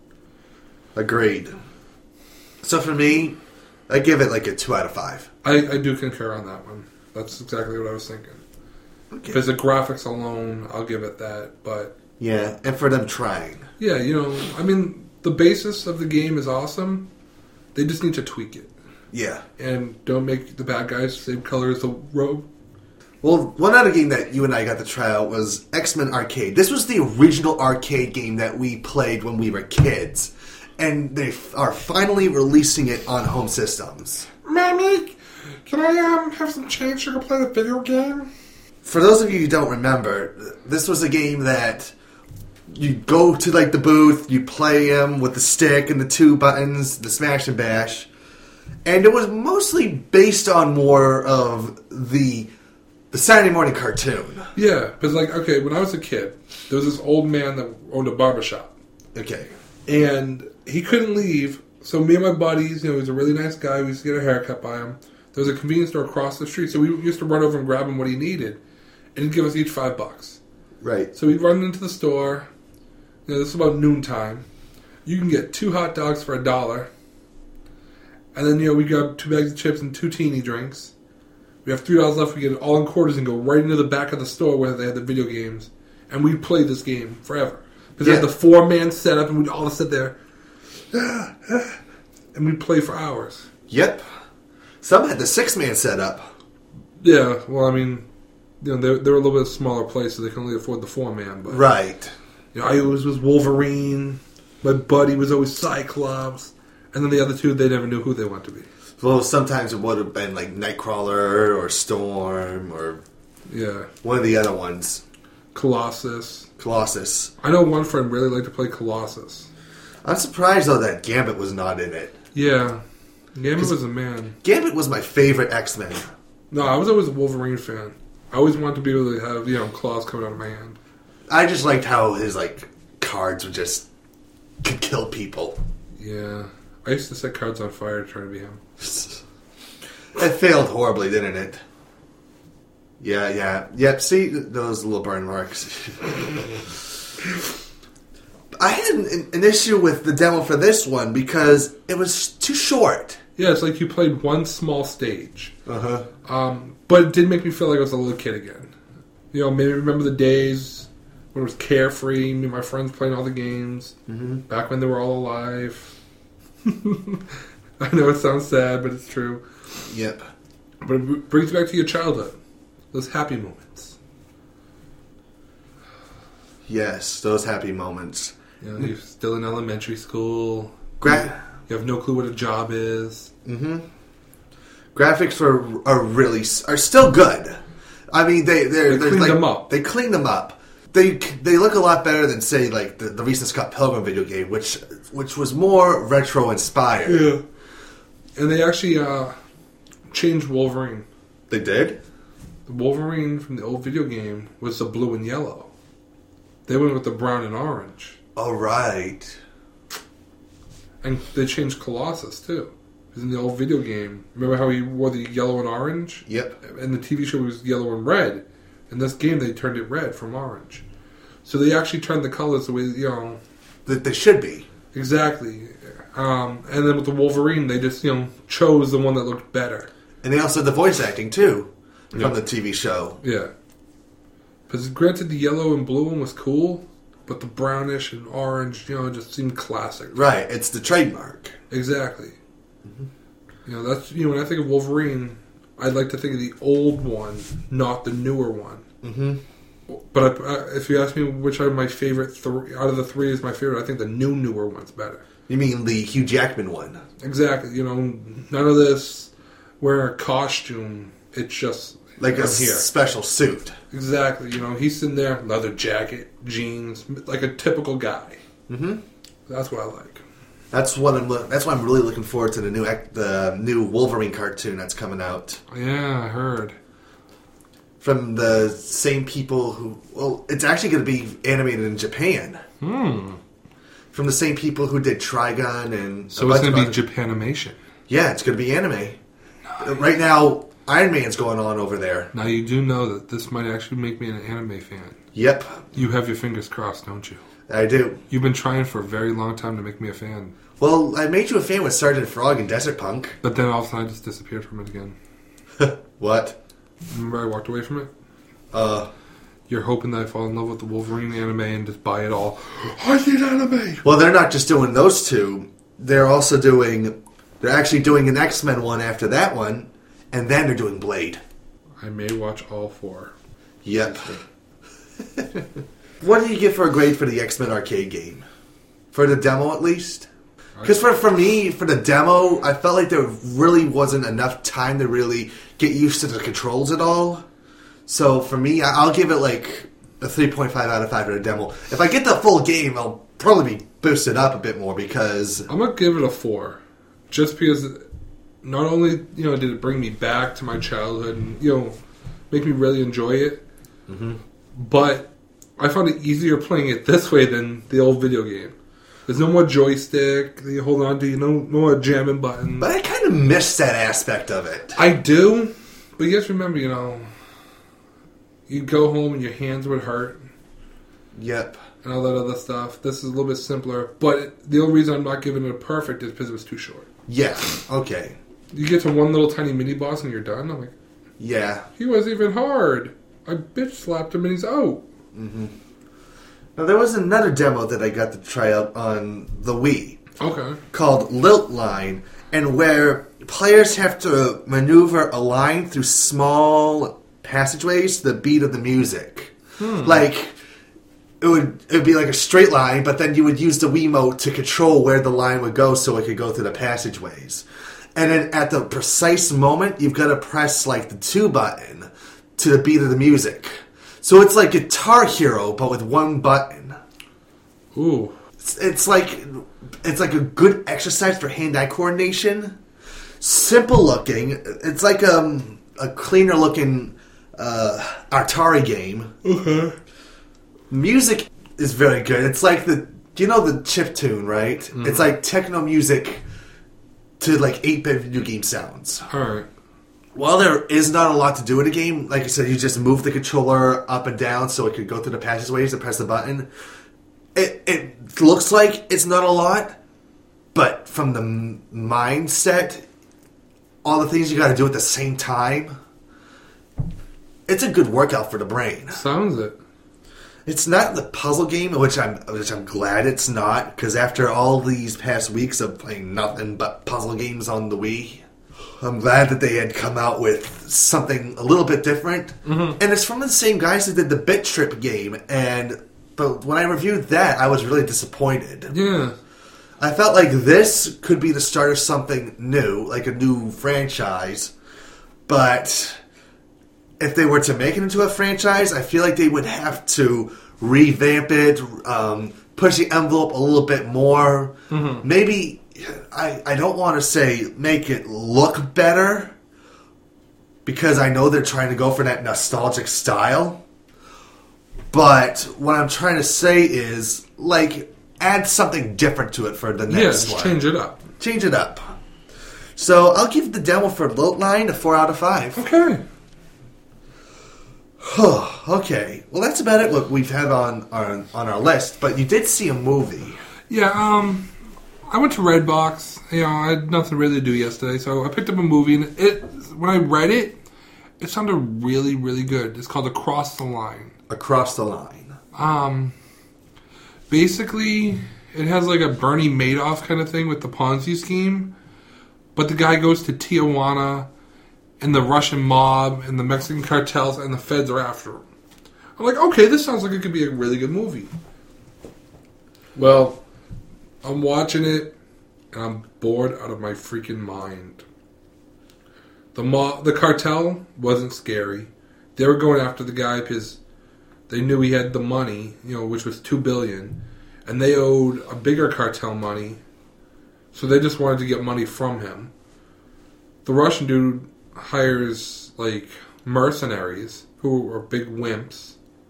Agreed. So for me, I give it like a two out of five. I, I do concur on that one. That's exactly what I was thinking. Okay. Because the graphics alone, I'll give it that, but... Yeah, and for them trying. Yeah, you know, I mean, the basis of the game is awesome, They just need to tweak it. Yeah. And don't make the bad guys the same color as the robe. Well, one other game that you and I got to try out was X-Men Arcade. This was the original arcade game that we played when we were kids. And they f- are finally releasing it on home systems. Mommy, can I um have some change so I can play the video game? For those of you who don't remember, this was a game that you go to like the booth, you play them with the stick and the two buttons, the smash and bash. And it was mostly based on more of the the Saturday morning cartoon. Yeah, because like, okay, when I was a kid, there was this old man that owned a barbershop. Okay. And he couldn't leave, so me and my buddies, you know, he was a really nice guy, we used to get a haircut by him. There was a convenience store across the street, so we used to run over and grab him what he needed, and he'd give us each five bucks. Right. So we'd run into the store, you know, this is about noontime. You can get two hot dogs for a dollar, and then, you know, we grab two bags of chips and two teeny drinks. We have three dollars left, we get it all in quarters and go right into the back of the store where they had the video games, and we'd play this game forever. Because Yeah. they had the four-man setup, and we'd all sit there, and we'd play for hours. Yep. Some had the six-man setup. Yeah, well, I mean, you know, they're, they're a little bit smaller place, so they can only afford the four-man. But Right. you know, I always was Wolverine. My buddy was always Cyclops. And then the other two, they never knew who they wanted to be. Well, sometimes it would have been like Nightcrawler or Storm or Yeah. one of the other ones. Colossus. Colossus. I know one friend really liked to play Colossus. I'm surprised, though, that Gambit was not in it. Yeah. Gambit was a man. Gambit was my favorite X-Men. No, I was always a Wolverine fan. I always wanted to be able to have, you know, claws coming out of my hand. I just liked how his, like, cards would just could kill people. Yeah. I used to set cards on fire to try to be him. It failed horribly, didn't it? Yeah, yeah. Yep, see those little burn marks. I had an, an issue with the demo for this one because it was too short. Yeah, it's like you played one small stage. Uh-huh. Um, but it did make me feel like I was a little kid again. You know, maybe remember the days when it was carefree, me and my friends playing all the games, Mm-hmm. back when they were all alive. I know it sounds sad, but it's true. Yep. But it brings you back to your childhood. Those happy moments. Yes, those happy moments. You know, you're still in elementary school. Gra- You have no clue what a job is. mm-hmm. Graphics are are really are still good. I mean, they they're, They they're cleaned like, them up. They cleaned them up. They they look a lot better than say like the, the recent Scott Pilgrim video game, which which was more retro inspired. Yeah. And they actually uh, changed Wolverine. They did. The Wolverine from the old video game was the blue and yellow. They went with the brown and orange. All right. And they changed Colossus, too. Because in the old video game, remember how he wore the yellow and orange? Yep. And the T V show was yellow and red. In this game, they turned it red from orange. So they actually turned the colors the way, you know... That they should be. Exactly. Um, and then with the Wolverine, they just, you know, chose the one that looked better. And they also had the voice acting too from Yeah. the T V show. Yeah. Because granted, the yellow and blue one was cool, but the brownish and orange, you know, just seemed classic. Right. It's the trademark. Exactly. You know, that's, you know, when I think of Wolverine, I'd like to think of the old one, not the newer one. Mm-hmm. But I, I, if you ask me which are my favorite, th- out of the three is my favorite, I think the new, newer one's better. You mean the Hugh Jackman one? Exactly. You know, none of this wearing a costume. It's just Like I'm a here. special suit. Exactly. You know, he's sitting there, leather jacket, jeans, like a typical guy. Mm-hmm. That's what I like. That's what I'm. Lo- that's why I'm really looking forward to the new ac- the new Wolverine cartoon that's coming out Yeah, I heard. from the same people who. Well, it's actually going to be animated in Japan. Hmm. From the same people who did Trigun and. So a it's bunch going of to be other- Japanimation. Yeah, it's going to be anime. Right now, Iron Man's going on over there. Now, you do know that this might actually make me an anime fan. Yep, You have your fingers crossed, don't you? I do. You've been trying for a very long time to make me a fan. Well, I made you a fan with Sergeant Frog and Desert Punk. But then all of a sudden I just disappeared from it again. What? Remember I walked away from it? Uh, You're hoping that I fall in love with the Wolverine anime and just buy it all. I need anime! well, they're not just doing those two. They're also doing They're actually doing an X-Men one after that one, and then they're doing Blade. I may watch all four. Yep. What do you give for a grade for the X-Men arcade game? For the demo, at least? Because for, for me, for the demo, I felt like there really wasn't enough time to really get used to the controls at all. So for me, I- I'll give it like a three point five out of five for the demo. If I get the full game, I'll probably be boosted up a bit more because... I'm going to give it a four. Just because not only, you know, did it bring me back to my childhood and, you know, make me really enjoy it, Mm-hmm. but I found it easier playing it this way than the old video game. There's no more joystick that you hold on to, you know, no more jamming buttons. But I kind of miss that aspect of it. I do, but you guys remember, you know, you'd go home and your hands would hurt Yep. and all that other stuff. This is a little bit simpler, but the only reason I'm not giving it a perfect is because it was too short. Yeah. Okay. You get to one little tiny mini boss and you're done. I'm like, Yeah. he wasn't even hard. I bitch slapped him and he's out. Now, there was another demo that I got to try out on the Wii Okay. called Lilt Line, and where players have to maneuver a line through small passageways to the beat of the music. Like, it would it would be like a straight line, but then you would use the Wiimote to control where the line would go so it could go through the passageways. And then at the precise moment, you've got to press like the two button to the beat of the music. So it's like Guitar Hero, but with one button. Ooh. It's, it's like it's like a good exercise for hand-eye coordination. Simple looking. It's like um, a cleaner looking uh, Atari game. Okay. Music is very good. It's like the you know the chiptune, right? Mm-hmm. It's like techno music to like eight-bit video game sounds. Alright. While there is not a lot to do in the game, like I said, you just move the controller up and down so it could go through the passageways and press the button. It it looks like it's not a lot, but from the m- mindset, all the things you got to do at the same time, it's a good workout for the brain. Sounds it. It's not the puzzle game, which I'm which I'm glad it's not, because after all these past weeks of playing nothing but puzzle games on the Wii, I'm glad that they had come out with something a little bit different. Mm-hmm. And it's from the same guys that did the Bit Trip game, and but when I reviewed that, I was really disappointed. Yeah. I felt like this could be the start of something new, like a new franchise, but if they were to make it into a franchise, I feel like they would have to revamp it, um, push the envelope a little bit more. Mm-hmm. Maybe, I, I don't want to say make it look better, because I know they're trying to go for that nostalgic style. But what I'm trying to say is, like, add something different to it for the Yeah, next just one. change it up. Change it up. So I'll give the demo for Lilt Line a four out of five. Okay. Okay, well that's about it. What we've had on our on our list, but you did see a movie. Yeah, um, I went to Redbox. You know, I had nothing really to do yesterday, so I picked up a movie, and it when I read it, it sounded really, really good. It's called Across the Line. Across the Line. Um, basically, it has like a Bernie Madoff kind of thing with the Ponzi scheme, but the guy goes to Tijuana, and the Russian mob and the Mexican cartels and the feds are after him. I'm like, okay, this sounds like it could be a really good movie. Well, I'm watching it, and I'm bored out of my freaking mind. The mob, the cartel wasn't scary. They were going after the guy because they knew he had the money, you know, which was two billion dollars, and they owed a bigger cartel money, so they just wanted to get money from him. The Russian dude hires, like, mercenaries who are big wimps.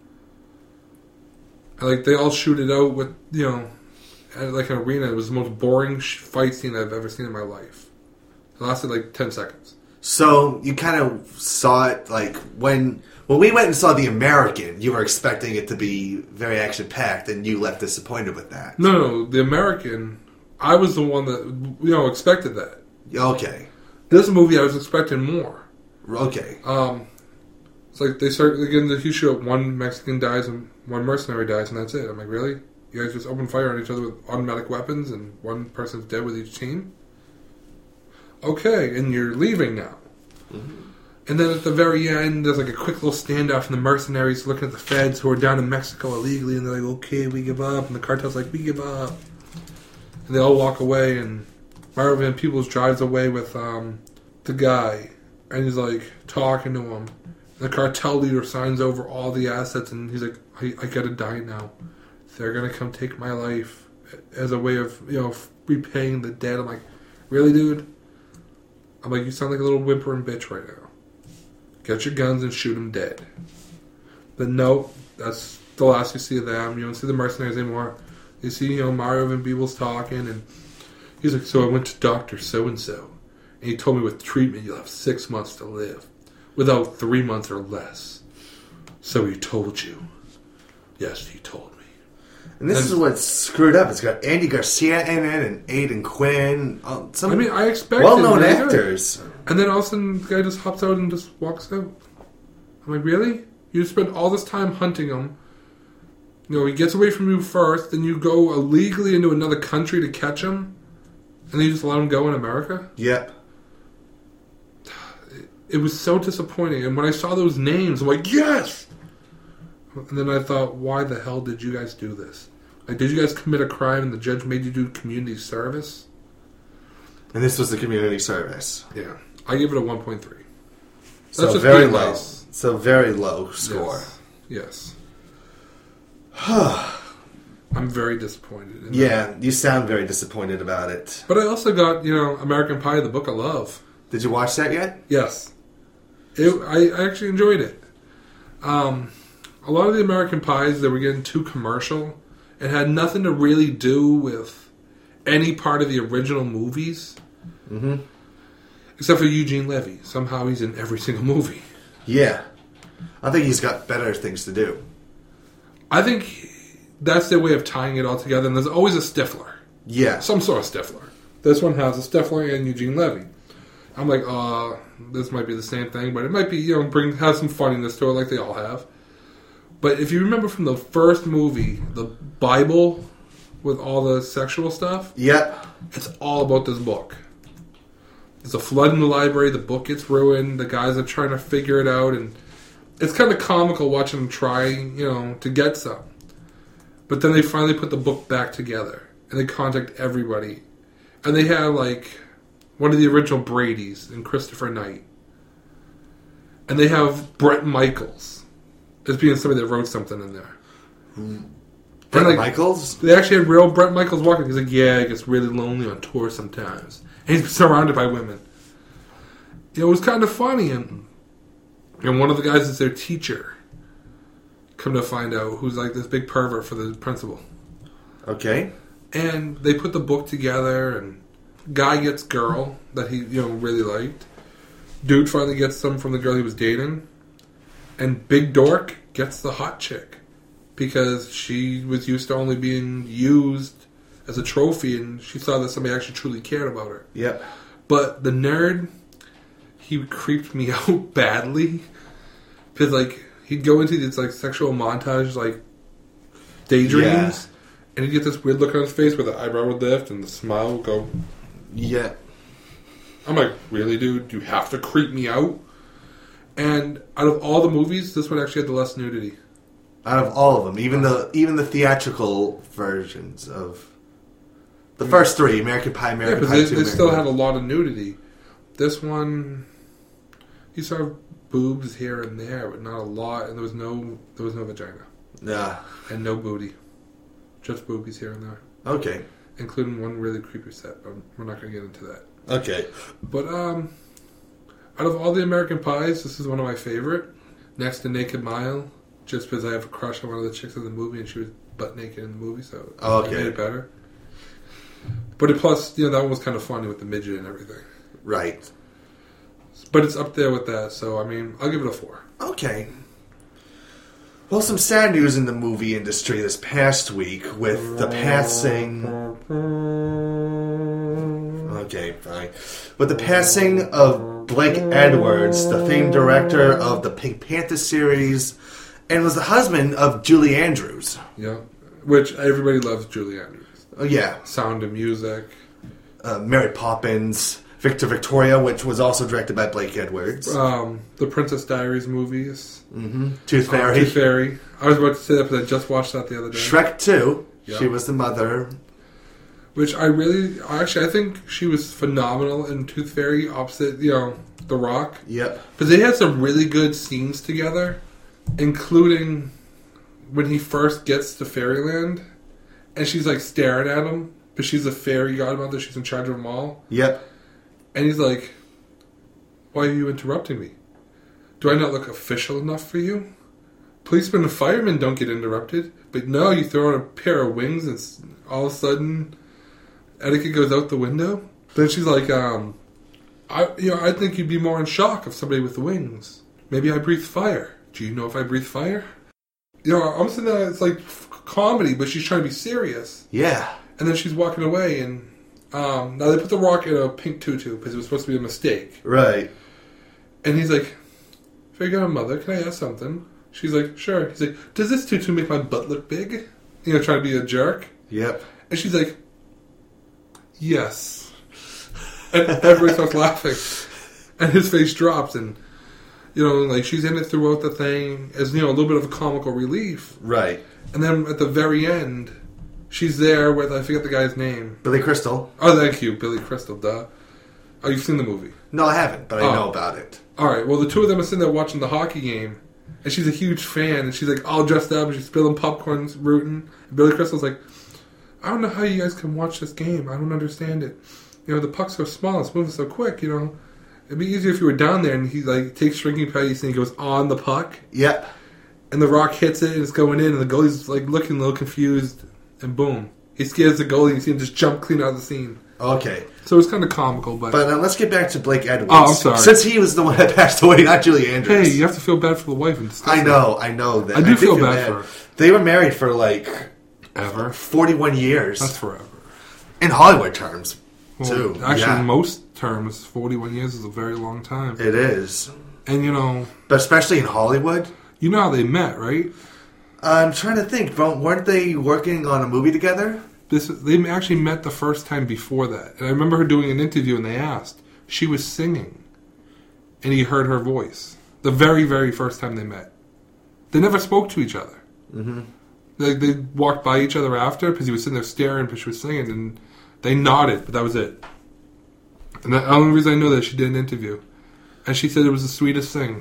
And, like, they all shoot it out with, you know, at, like, an arena. It was the most boring sh- fight scene I've ever seen in my life. It lasted, like, ten seconds. So you kind of saw it, like, when when we went and saw The American, you were expecting it to be very action-packed, and you left disappointed with that. No, no, The American, I was the one that, you know, expected that. Okay. This movie, I was expecting more. Okay. Um, it's like they start again. The huge show. One Mexican dies and one mercenary dies, and that's it. I'm like, really? You guys just open fire on each other with automatic weapons, and one person's dead with each team? okay, and you're leaving now. Mm-hmm. And then at the very end, there's like a quick little standoff from the mercenaries looking at the feds who are down in Mexico illegally, and they're like, okay, we give up. And the cartel's like, we give up. And they all walk away, and Mario Van Peebles drives away with um, the guy, and he's like talking to him. The cartel leader signs over all the assets, and he's like, I, I gotta die now. They're gonna come take my life as a way of, you know, repaying the debt. I'm like, really, dude? I'm like, you sound like a little whimpering bitch right now. Get your guns and shoot him dead. But no, that's the last you see of them. You don't see the mercenaries anymore. You see, you know, Mario Van Peebles talking, and he's like, so I went to Doctor So-and-so, and he told me with treatment you'll have six months to live. Without three months or less. So he told you. Yes, he told me. And this and, is what's screwed up. It's got Andy Garcia in it, and Aidan Quinn. Uh, some I mean, I expected well-known really actors. Good. And then all of a sudden, the guy just hops out and just walks out. I'm like, really? You spent all this time hunting him. You know, he gets away from you first, then you go illegally into another country to catch him, and then you just let him go in America? Yep. It, it was so disappointing. And when I saw those names, I'm like, yes! And then I thought, why the hell did you guys do this? Like, did you guys commit a crime and the judge made you do community service? And this was the community service. Yeah. I give it a one point three. That's So just very being low. nice. So very low score. Yes. yes. I'm very disappointed. In Yeah, that. you sound very disappointed about it. But I also got, you know, American Pie, the Book of Love. Did you watch that yet? Yes. It, I, I actually enjoyed it. Um, a lot of the American Pies, they were getting too commercial and had nothing to really do with any part of the original movies. Mm-hmm. Except for Eugene Levy. Somehow he's in every single movie. Yeah. I think he's got better things to do. I think that's their way of tying it all together. And there's always a Stifler. Yeah. Some sort of Stifler. This one has a Stifler and Eugene Levy. I'm like, uh, this might be the same thing, but it might be, you know, bring have some funniness to it like they all have. But if you remember from the first movie, the Bible with all the sexual stuff, Yep. it's all about this book. There's a flood in the library, the book gets ruined, the guys are trying to figure it out, and it's kind of comical watching them try, you know, to get some. But then they finally put the book back together, and they contact everybody. And they have, like, one of the original Bradys and Christopher Knight. And they have Bret Michaels as being somebody that wrote something in there. Bret like, Michaels? They actually had real Bret Michaels walking. He's like, yeah, it gets really lonely on tour sometimes. And he's surrounded by women. You know, it was kind of funny. And, and one of the guys is their teacher. Come to find out, who's like this big pervert for the principal. Okay. And they put the book together, and guy gets girl that he, you know, really liked. Dude finally gets some from the girl he was dating. And Big Dork gets the hot chick. Because she was used to only being used as a trophy, and she saw that somebody actually truly cared about her. Yep. But the nerd, he creeped me out badly. Because, like, he'd go into these, like, sexual montage, like, daydreams. Yeah. And he'd get this weird look on his face where the eyebrow would lift and the smile would go. Yeah. I'm like, really, dude? You have to creep me out? And out of all the movies, this one actually had the less nudity. Out of all of them, even the even the theatrical versions of the first three, American Pie, American yeah, Pie they, two, they American still Pie. had a lot of nudity. This one, you saw boobs here and there, but not a lot, and there was no there was no vagina. Yeah. And no booty, just boobies here and there. Okay. Including one really creepy set, but we're not going to get into that. Okay. But um, out of all the American Pies, this is one of my favorite. Next to Naked Mile. Just because I have a crush on one of the chicks in the movie, and she was butt naked in the movie, so oh, it okay. made it better. But it, plus, you know, that one was kind of funny with the midget and everything. Right. But it's up there with that, so I mean, I'll give it a four. Okay. Well, some sad news in the movie industry this past week with the passing. Okay, fine. With the passing of Blake Edwards, the famed director of the Pink Panther series, and was the husband of Julie Andrews. Yeah, which everybody loves Julie Andrews. Oh, yeah. Sound of Music. Uh, Mary Poppins. Victor Victoria, which was also directed by Blake Edwards. Um, the Princess Diaries movies. Mm-hmm. Tooth Uh, Fairy. Tooth Fairy. I was about to say that, but I just watched that the other day. Shrek two. Yeah. She was the mother. Which I really, actually, I think she was phenomenal in Tooth Fairy, opposite, you know, The Rock. Yep. Because they had some really good scenes together, including when he first gets to Fairyland, and she's like staring at him, but she's a fairy godmother, she's in charge of them all. Yep. And he's like, why are you interrupting me? Do I not look official enough for you? Policemen and firemen don't get interrupted. But no, you throw on a pair of wings and s- all of a sudden etiquette goes out the window. Then she's like, um, I, you know, I think you'd be more in shock of somebody with wings. Maybe I breathe fire. Do you know if I breathe fire? You know, I'm saying that it's like f- comedy, but she's trying to be serious. Yeah. And then she's walking away, and um, now they put the Rock in a pink tutu because it was supposed to be a mistake. Right. And he's like, "Fairy godmother, can I ask something?" She's like, "Sure." He's like, "Does this tutu make my butt look big?" You know, trying to be a jerk. Yep. And she's like, "Yes." And everybody starts laughing, and his face drops, and you know, like she's in it throughout the thing as you know a little bit of a comical relief. Right. And then at the very end, she's there with I forget the guy's name. Billy Crystal. Oh, thank you, Billy Crystal. Duh. Oh, you've seen the movie? No, I haven't, but I Oh. know about it. All right. Well, the two of them are sitting there watching the hockey game, and she's a huge fan, and she's like all dressed up, and she's spilling popcorn, rooting. And Billy Crystal's like, "I don't know how you guys can watch this game. I don't understand it. You know, the puck's so small, it's moving so quick. You know, it'd be easier if you were down there." And he like takes shrinking patties and he goes on the puck, Yep. and the Rock hits it, and it's going in, and the goalie's like looking a little confused, and boom, he scares the goalie, and you see him just jump clean out of the scene. Okay. So it's kind of comical, but, But uh, let's get back to Blake Edwards. Oh, I'm sorry. Since he was the one that passed away, not Julie Andrews. hey, you have to feel bad for the wife and discuss I it. know, I know that. I do think feel you're bad mad. for her. They were married for like Ever. forty-one years. That's forever. In Hollywood terms, Well, too. Actually, Yeah. in most terms, forty-one years is a very long time. It is. And you know, But especially in Hollywood. you know how they met, right? I'm trying to think. Weren't weren't they working on a movie together? This they actually met the first time before that. And I remember her doing an interview, and they asked. She was singing, and he heard her voice. The very, very first time they met. They never spoke to each other. Mm-hmm. They, they walked by each other after, because he was sitting there staring, but she was singing, and they nodded, but that was it. And the only reason I know that she did an interview. And she said it was the sweetest thing.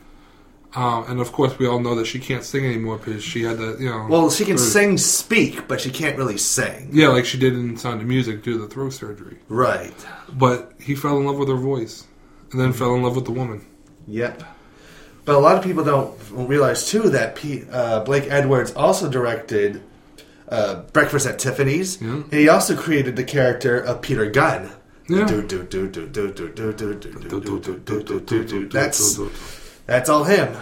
Um, and of course, we all know that she can't sing anymore because she had that, you know. Well, she can throat- sing, speak, but she can't really sing. Yeah, like she did in Sound of Music due to the throat surgery. Right. But he fell in love with her voice, and then fell in love with the woman. Yep. But a lot of people don't realize, too, that P- uh, Blake Edwards also directed uh, Breakfast at Tiffany's. Yeah. He also created the character of Peter Gunn. Yeah. Do, do, do, do, do, do, do, do, do, do, do, do, do, do, do. That's that's all him.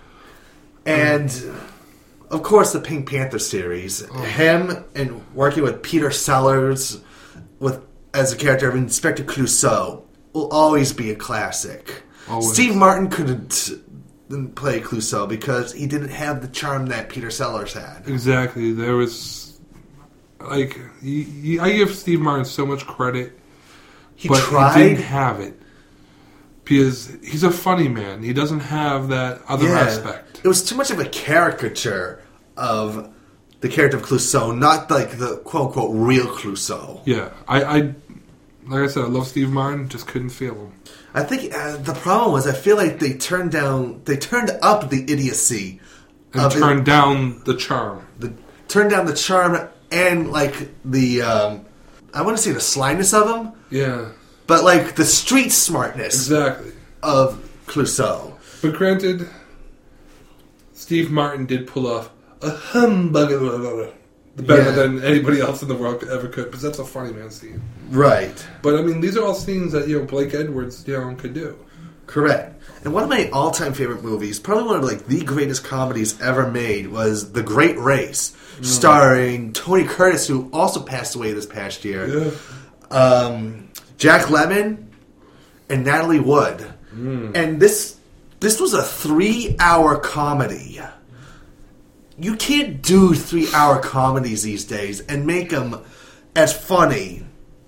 And of course, the Pink Panther series. Him and working with Peter Sellers with as a character of Inspector Clouseau will always be a classic. Always. Steve Martin couldn't play Clouseau because he didn't have the charm that Peter Sellers had. Exactly. There was, like, he, he, I give Steve Martin so much credit, He but tried. he didn't have it. Because he's a funny man. He doesn't have that other Yeah. aspect. It was too much of a caricature of the character of Clouseau, not like the quote-unquote real Clouseau. Yeah. I, I, like I said, I love Steve Martin, just couldn't feel him. I think uh, the problem was I feel like they turned down, they turned up the idiocy. And of it- turned down the charm. the turned down the charm and like the um, I want to say the slyness of him, Yeah. but like the street smartness Exactly. of Clouseau. But granted, Steve Martin did pull off a humbug better Yeah. than anybody else in the world ever could, because that's a funny man scene. Right. But I mean, these are all scenes that you know Blake Edwards you know could do. Correct. And one of my all-time favorite movies, probably one of like the greatest comedies ever made, was The Great Race, starring Tony Curtis, who also passed away this past year. Yeah. Um, Jack Lemmon and Natalie Wood. And this this was a three-hour comedy. You can't do three-hour comedies these days and make them as funny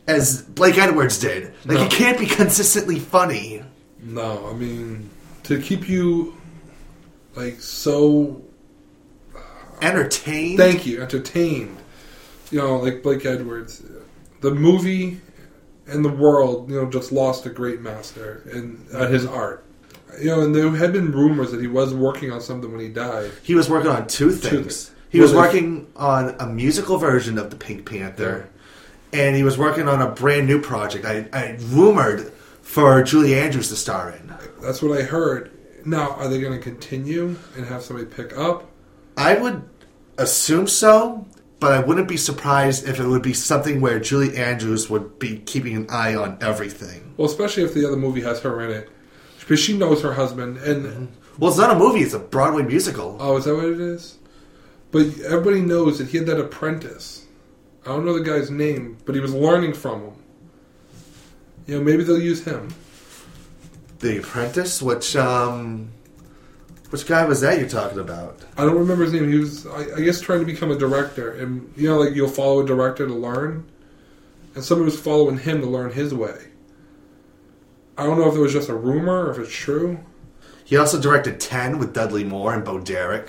as Blake Edwards did. Like, No. it can't be consistently funny. No, I mean, to keep you, like, so... Entertained? Thank you, entertained. You know, like Blake Edwards. The movie and the world, you know, just lost a great master in at his art. You know, and there had been rumors that he was working on something when he died. He was working on two things. things. He was Well, working on a musical version of the Pink Panther, and he was working on a brand new project. I, I rumored for Julie Andrews to star in. That's what I heard. Now, are they going to continue and have somebody pick up? I would assume so, but I wouldn't be surprised if it would be something where Julie Andrews would be keeping an eye on everything. Well, especially if the other movie has her in it. Because she knows her husband. And Well, it's not a movie, it's a Broadway musical. oh, is that what it is? But everybody knows that he had that apprentice. I don't know the guy's name, but he was learning from him. You know, maybe they'll use him. The Apprentice? Which, um... Which guy was that you're talking about? I don't remember his name. He was, I, I guess, trying to become a director. And, you know, like, you'll follow a director to learn. And somebody was following him to learn his way. I don't know if it was just a rumor or if it's true. He also directed ten with Dudley Moore and Bo Derek.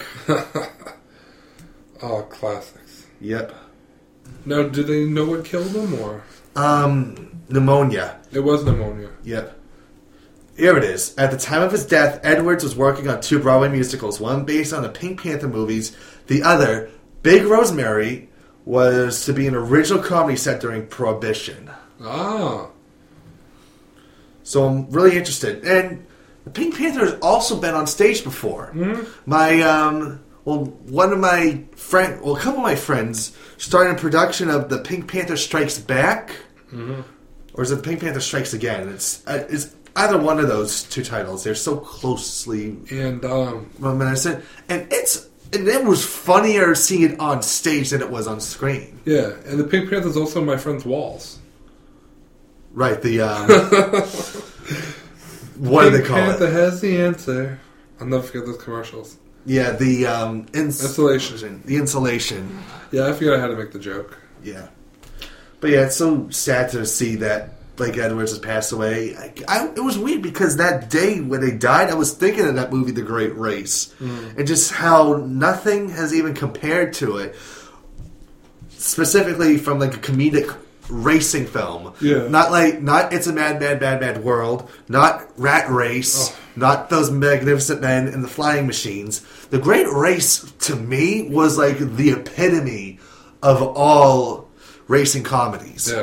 Oh, classics. Yep. Now, do they know what killed him, or? Um, pneumonia. It was pneumonia. Yep. Here it is. At the time of his death, Edwards was working on two Broadway musicals, one based on the Pink Panther movies, the other, Big Rosemary, was to be an original comedy set during Prohibition. Ah. So I'm really interested. And the Pink Panther has also been on stage before. Mm-hmm. My, um, well, one of my friend, well, a couple of my friends started a production of the Pink Panther Strikes Back, Mm-hmm. or is it the Pink Panther Strikes Again? It's uh, it's either one of those two titles. They're so closely And, um... reminiscent, and it's and it was funnier seeing it on stage than it was on screen. yeah, and the Pink Panther's also on my friend's walls. Right? The um, what do they Pink call Panther it? has the answer. I'll never forget those commercials. Yeah, the um, ins- Insulation. The insulation. Yeah, I figured out how to make the joke. Yeah. But yeah, it's so sad to see that Blake Edwards has passed away. I, I, it was weird because that day when they died, I was thinking of that movie, The Great Race, Mm. and just how nothing has even compared to it. Specifically from like a comedic racing film. Yeah. Not like, not It's a Mad, Mad, Mad, Mad World, not Rat Race, Oh. not those Magnificent Men and the Flying Machines. The Great Race, to me, was like the epitome of all racing comedies. Yeah.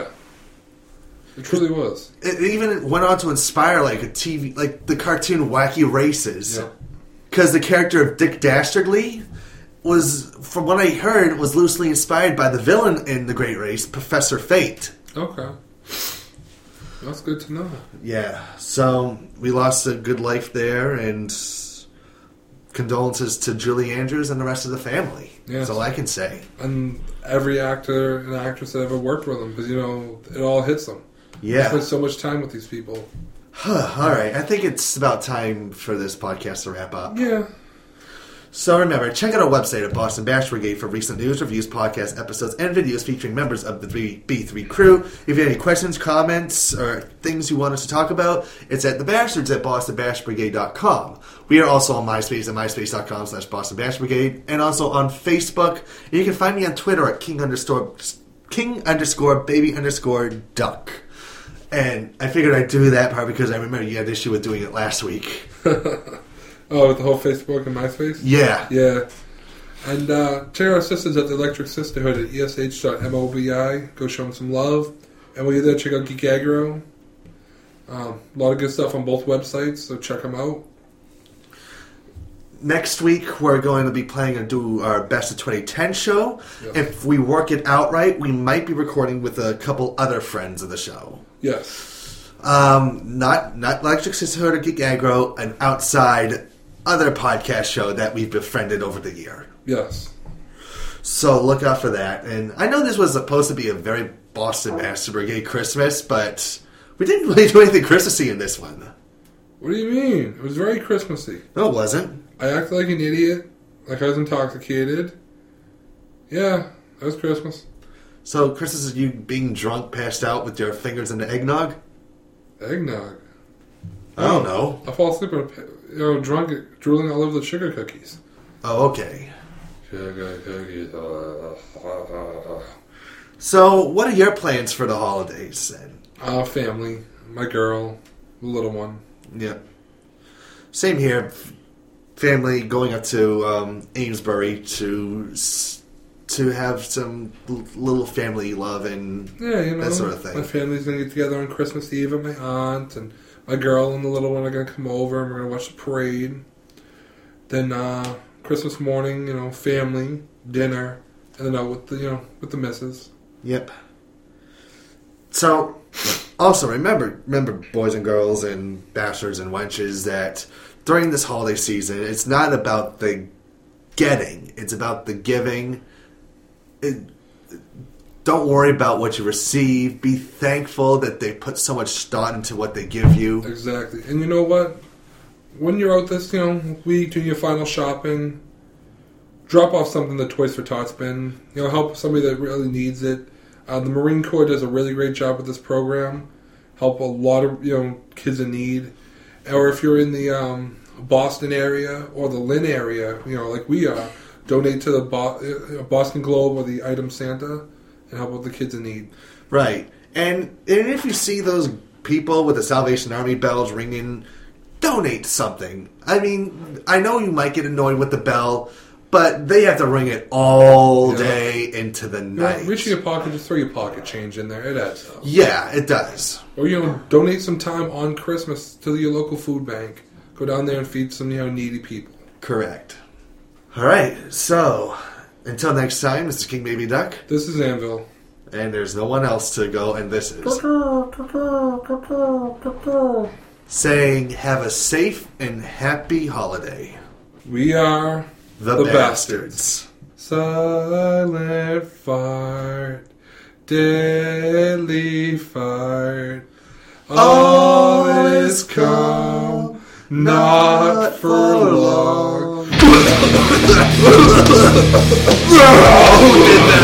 It truly was. It even went on to inspire like a T V, like the cartoon Wacky Races. Yeah. Because the character of Dick Dastardly was, from what I heard, was loosely inspired by the villain in The Great Race, Professor Fate. Okay. That's good to know. Yeah, so we lost a good life there, and condolences to Julie Andrews and the rest of the family. Yes. That's all I can say. And every actor and actress that ever worked with them, because, you know, it all hits them. I Yeah. spent so much time with these people. All right, I think it's about time for this podcast to wrap up. Yeah. So remember, check out our website at Boston Bash Brigade for recent news, reviews, podcasts, episodes, and videos featuring members of the B three crew. If you have any questions, comments, or things you want us to talk about, it's at the Bastards at boston bash brigade dot com. We are also on MySpace at myspace.com slash Boston Bash Brigade, and also on Facebook. And you can find me on Twitter at king underscore king underscore baby underscore duck. And I figured I'd do that part because I remember you had an issue with doing it last week. Oh, with the whole Facebook and MySpace? Yeah. Yeah. And uh, check out our sisters at the Electric Sisterhood at E S H dot mobi. Go show them some love. And while you're there, check out Geek Aggro. Um, a lot of good stuff on both websites, so check them out. Next week, we're going to be playing and do our Best of twenty ten show. Yeah. If we work it out right, we might be recording with a couple other friends of the show. Yes. Um, not not Electric Sisterhood or Geek Aggro, an outside other podcast show that we've befriended over the year. Yes. So look out for that. And I know this was supposed to be a very Boston Master Brigade Christmas, but we didn't really do anything Christmassy in this one. What do you mean? It was very Christmassy. No, it wasn't. I acted like an idiot, like I was intoxicated. Yeah, that was Christmas. So Christmas is you being drunk, passed out with your fingers in the eggnog? Eggnog. I don't know. I fall asleep, and, you know, drunk, drooling all over the sugar cookies. Oh, okay. Sugar cookies. Uh, uh, uh, So, what are your plans for the holidays then? uh, family. My girl. The little one. Yeah. Same here. F- Family going up to um, Amesbury to s- to have some l- little family love and Yeah, you know. that sort of thing. My family's going to get together on Christmas Eve, and my aunt and my girl and the little one are going to come over, and we're going to watch the parade. Then uh, Christmas morning, you know, family, dinner, and then out with the, you know, with the missus. Yep. So, also remember, remember, boys and girls and bastards and wenches, that during this holiday season, it's not about the getting; it's about the giving. It, don't worry about what you receive. Be thankful that they put so much thought into what they give you. Exactly. And you know what? When you're out this, you know, week doing your final shopping, drop off something that Toys for Tots bin. You know, help somebody that really needs it. Uh, the Marine Corps does a really great job with this program. Help a lot of, you know, kids in need. Or if you're in the um, Boston area or the Lynn area, you know, like we are, donate to the Bo- Boston Globe or the Item Santa and help with the kids in need. Right. And, and if you see those people with the Salvation Army bells ringing, donate something. I mean, I know you might get annoyed with the bell, but they have to ring it all Yeah. day into the You know, night. reach in your pocket, just throw your pocket change in there. It adds up. Yeah, it does. Or, you know, donate some time on Christmas to your local food bank. Go down there and feed some, you know, needy people. Correct. All right, so until next time, Mister King Baby Duck, This is Anvil. and there's no one else to go, and this is Cuckoo, cuckoo, cuckoo, cuckoo. saying have a safe and happy holiday. We are The, The Bastards. Silent fart, deadly fart. All is calm, not for long. Who did that?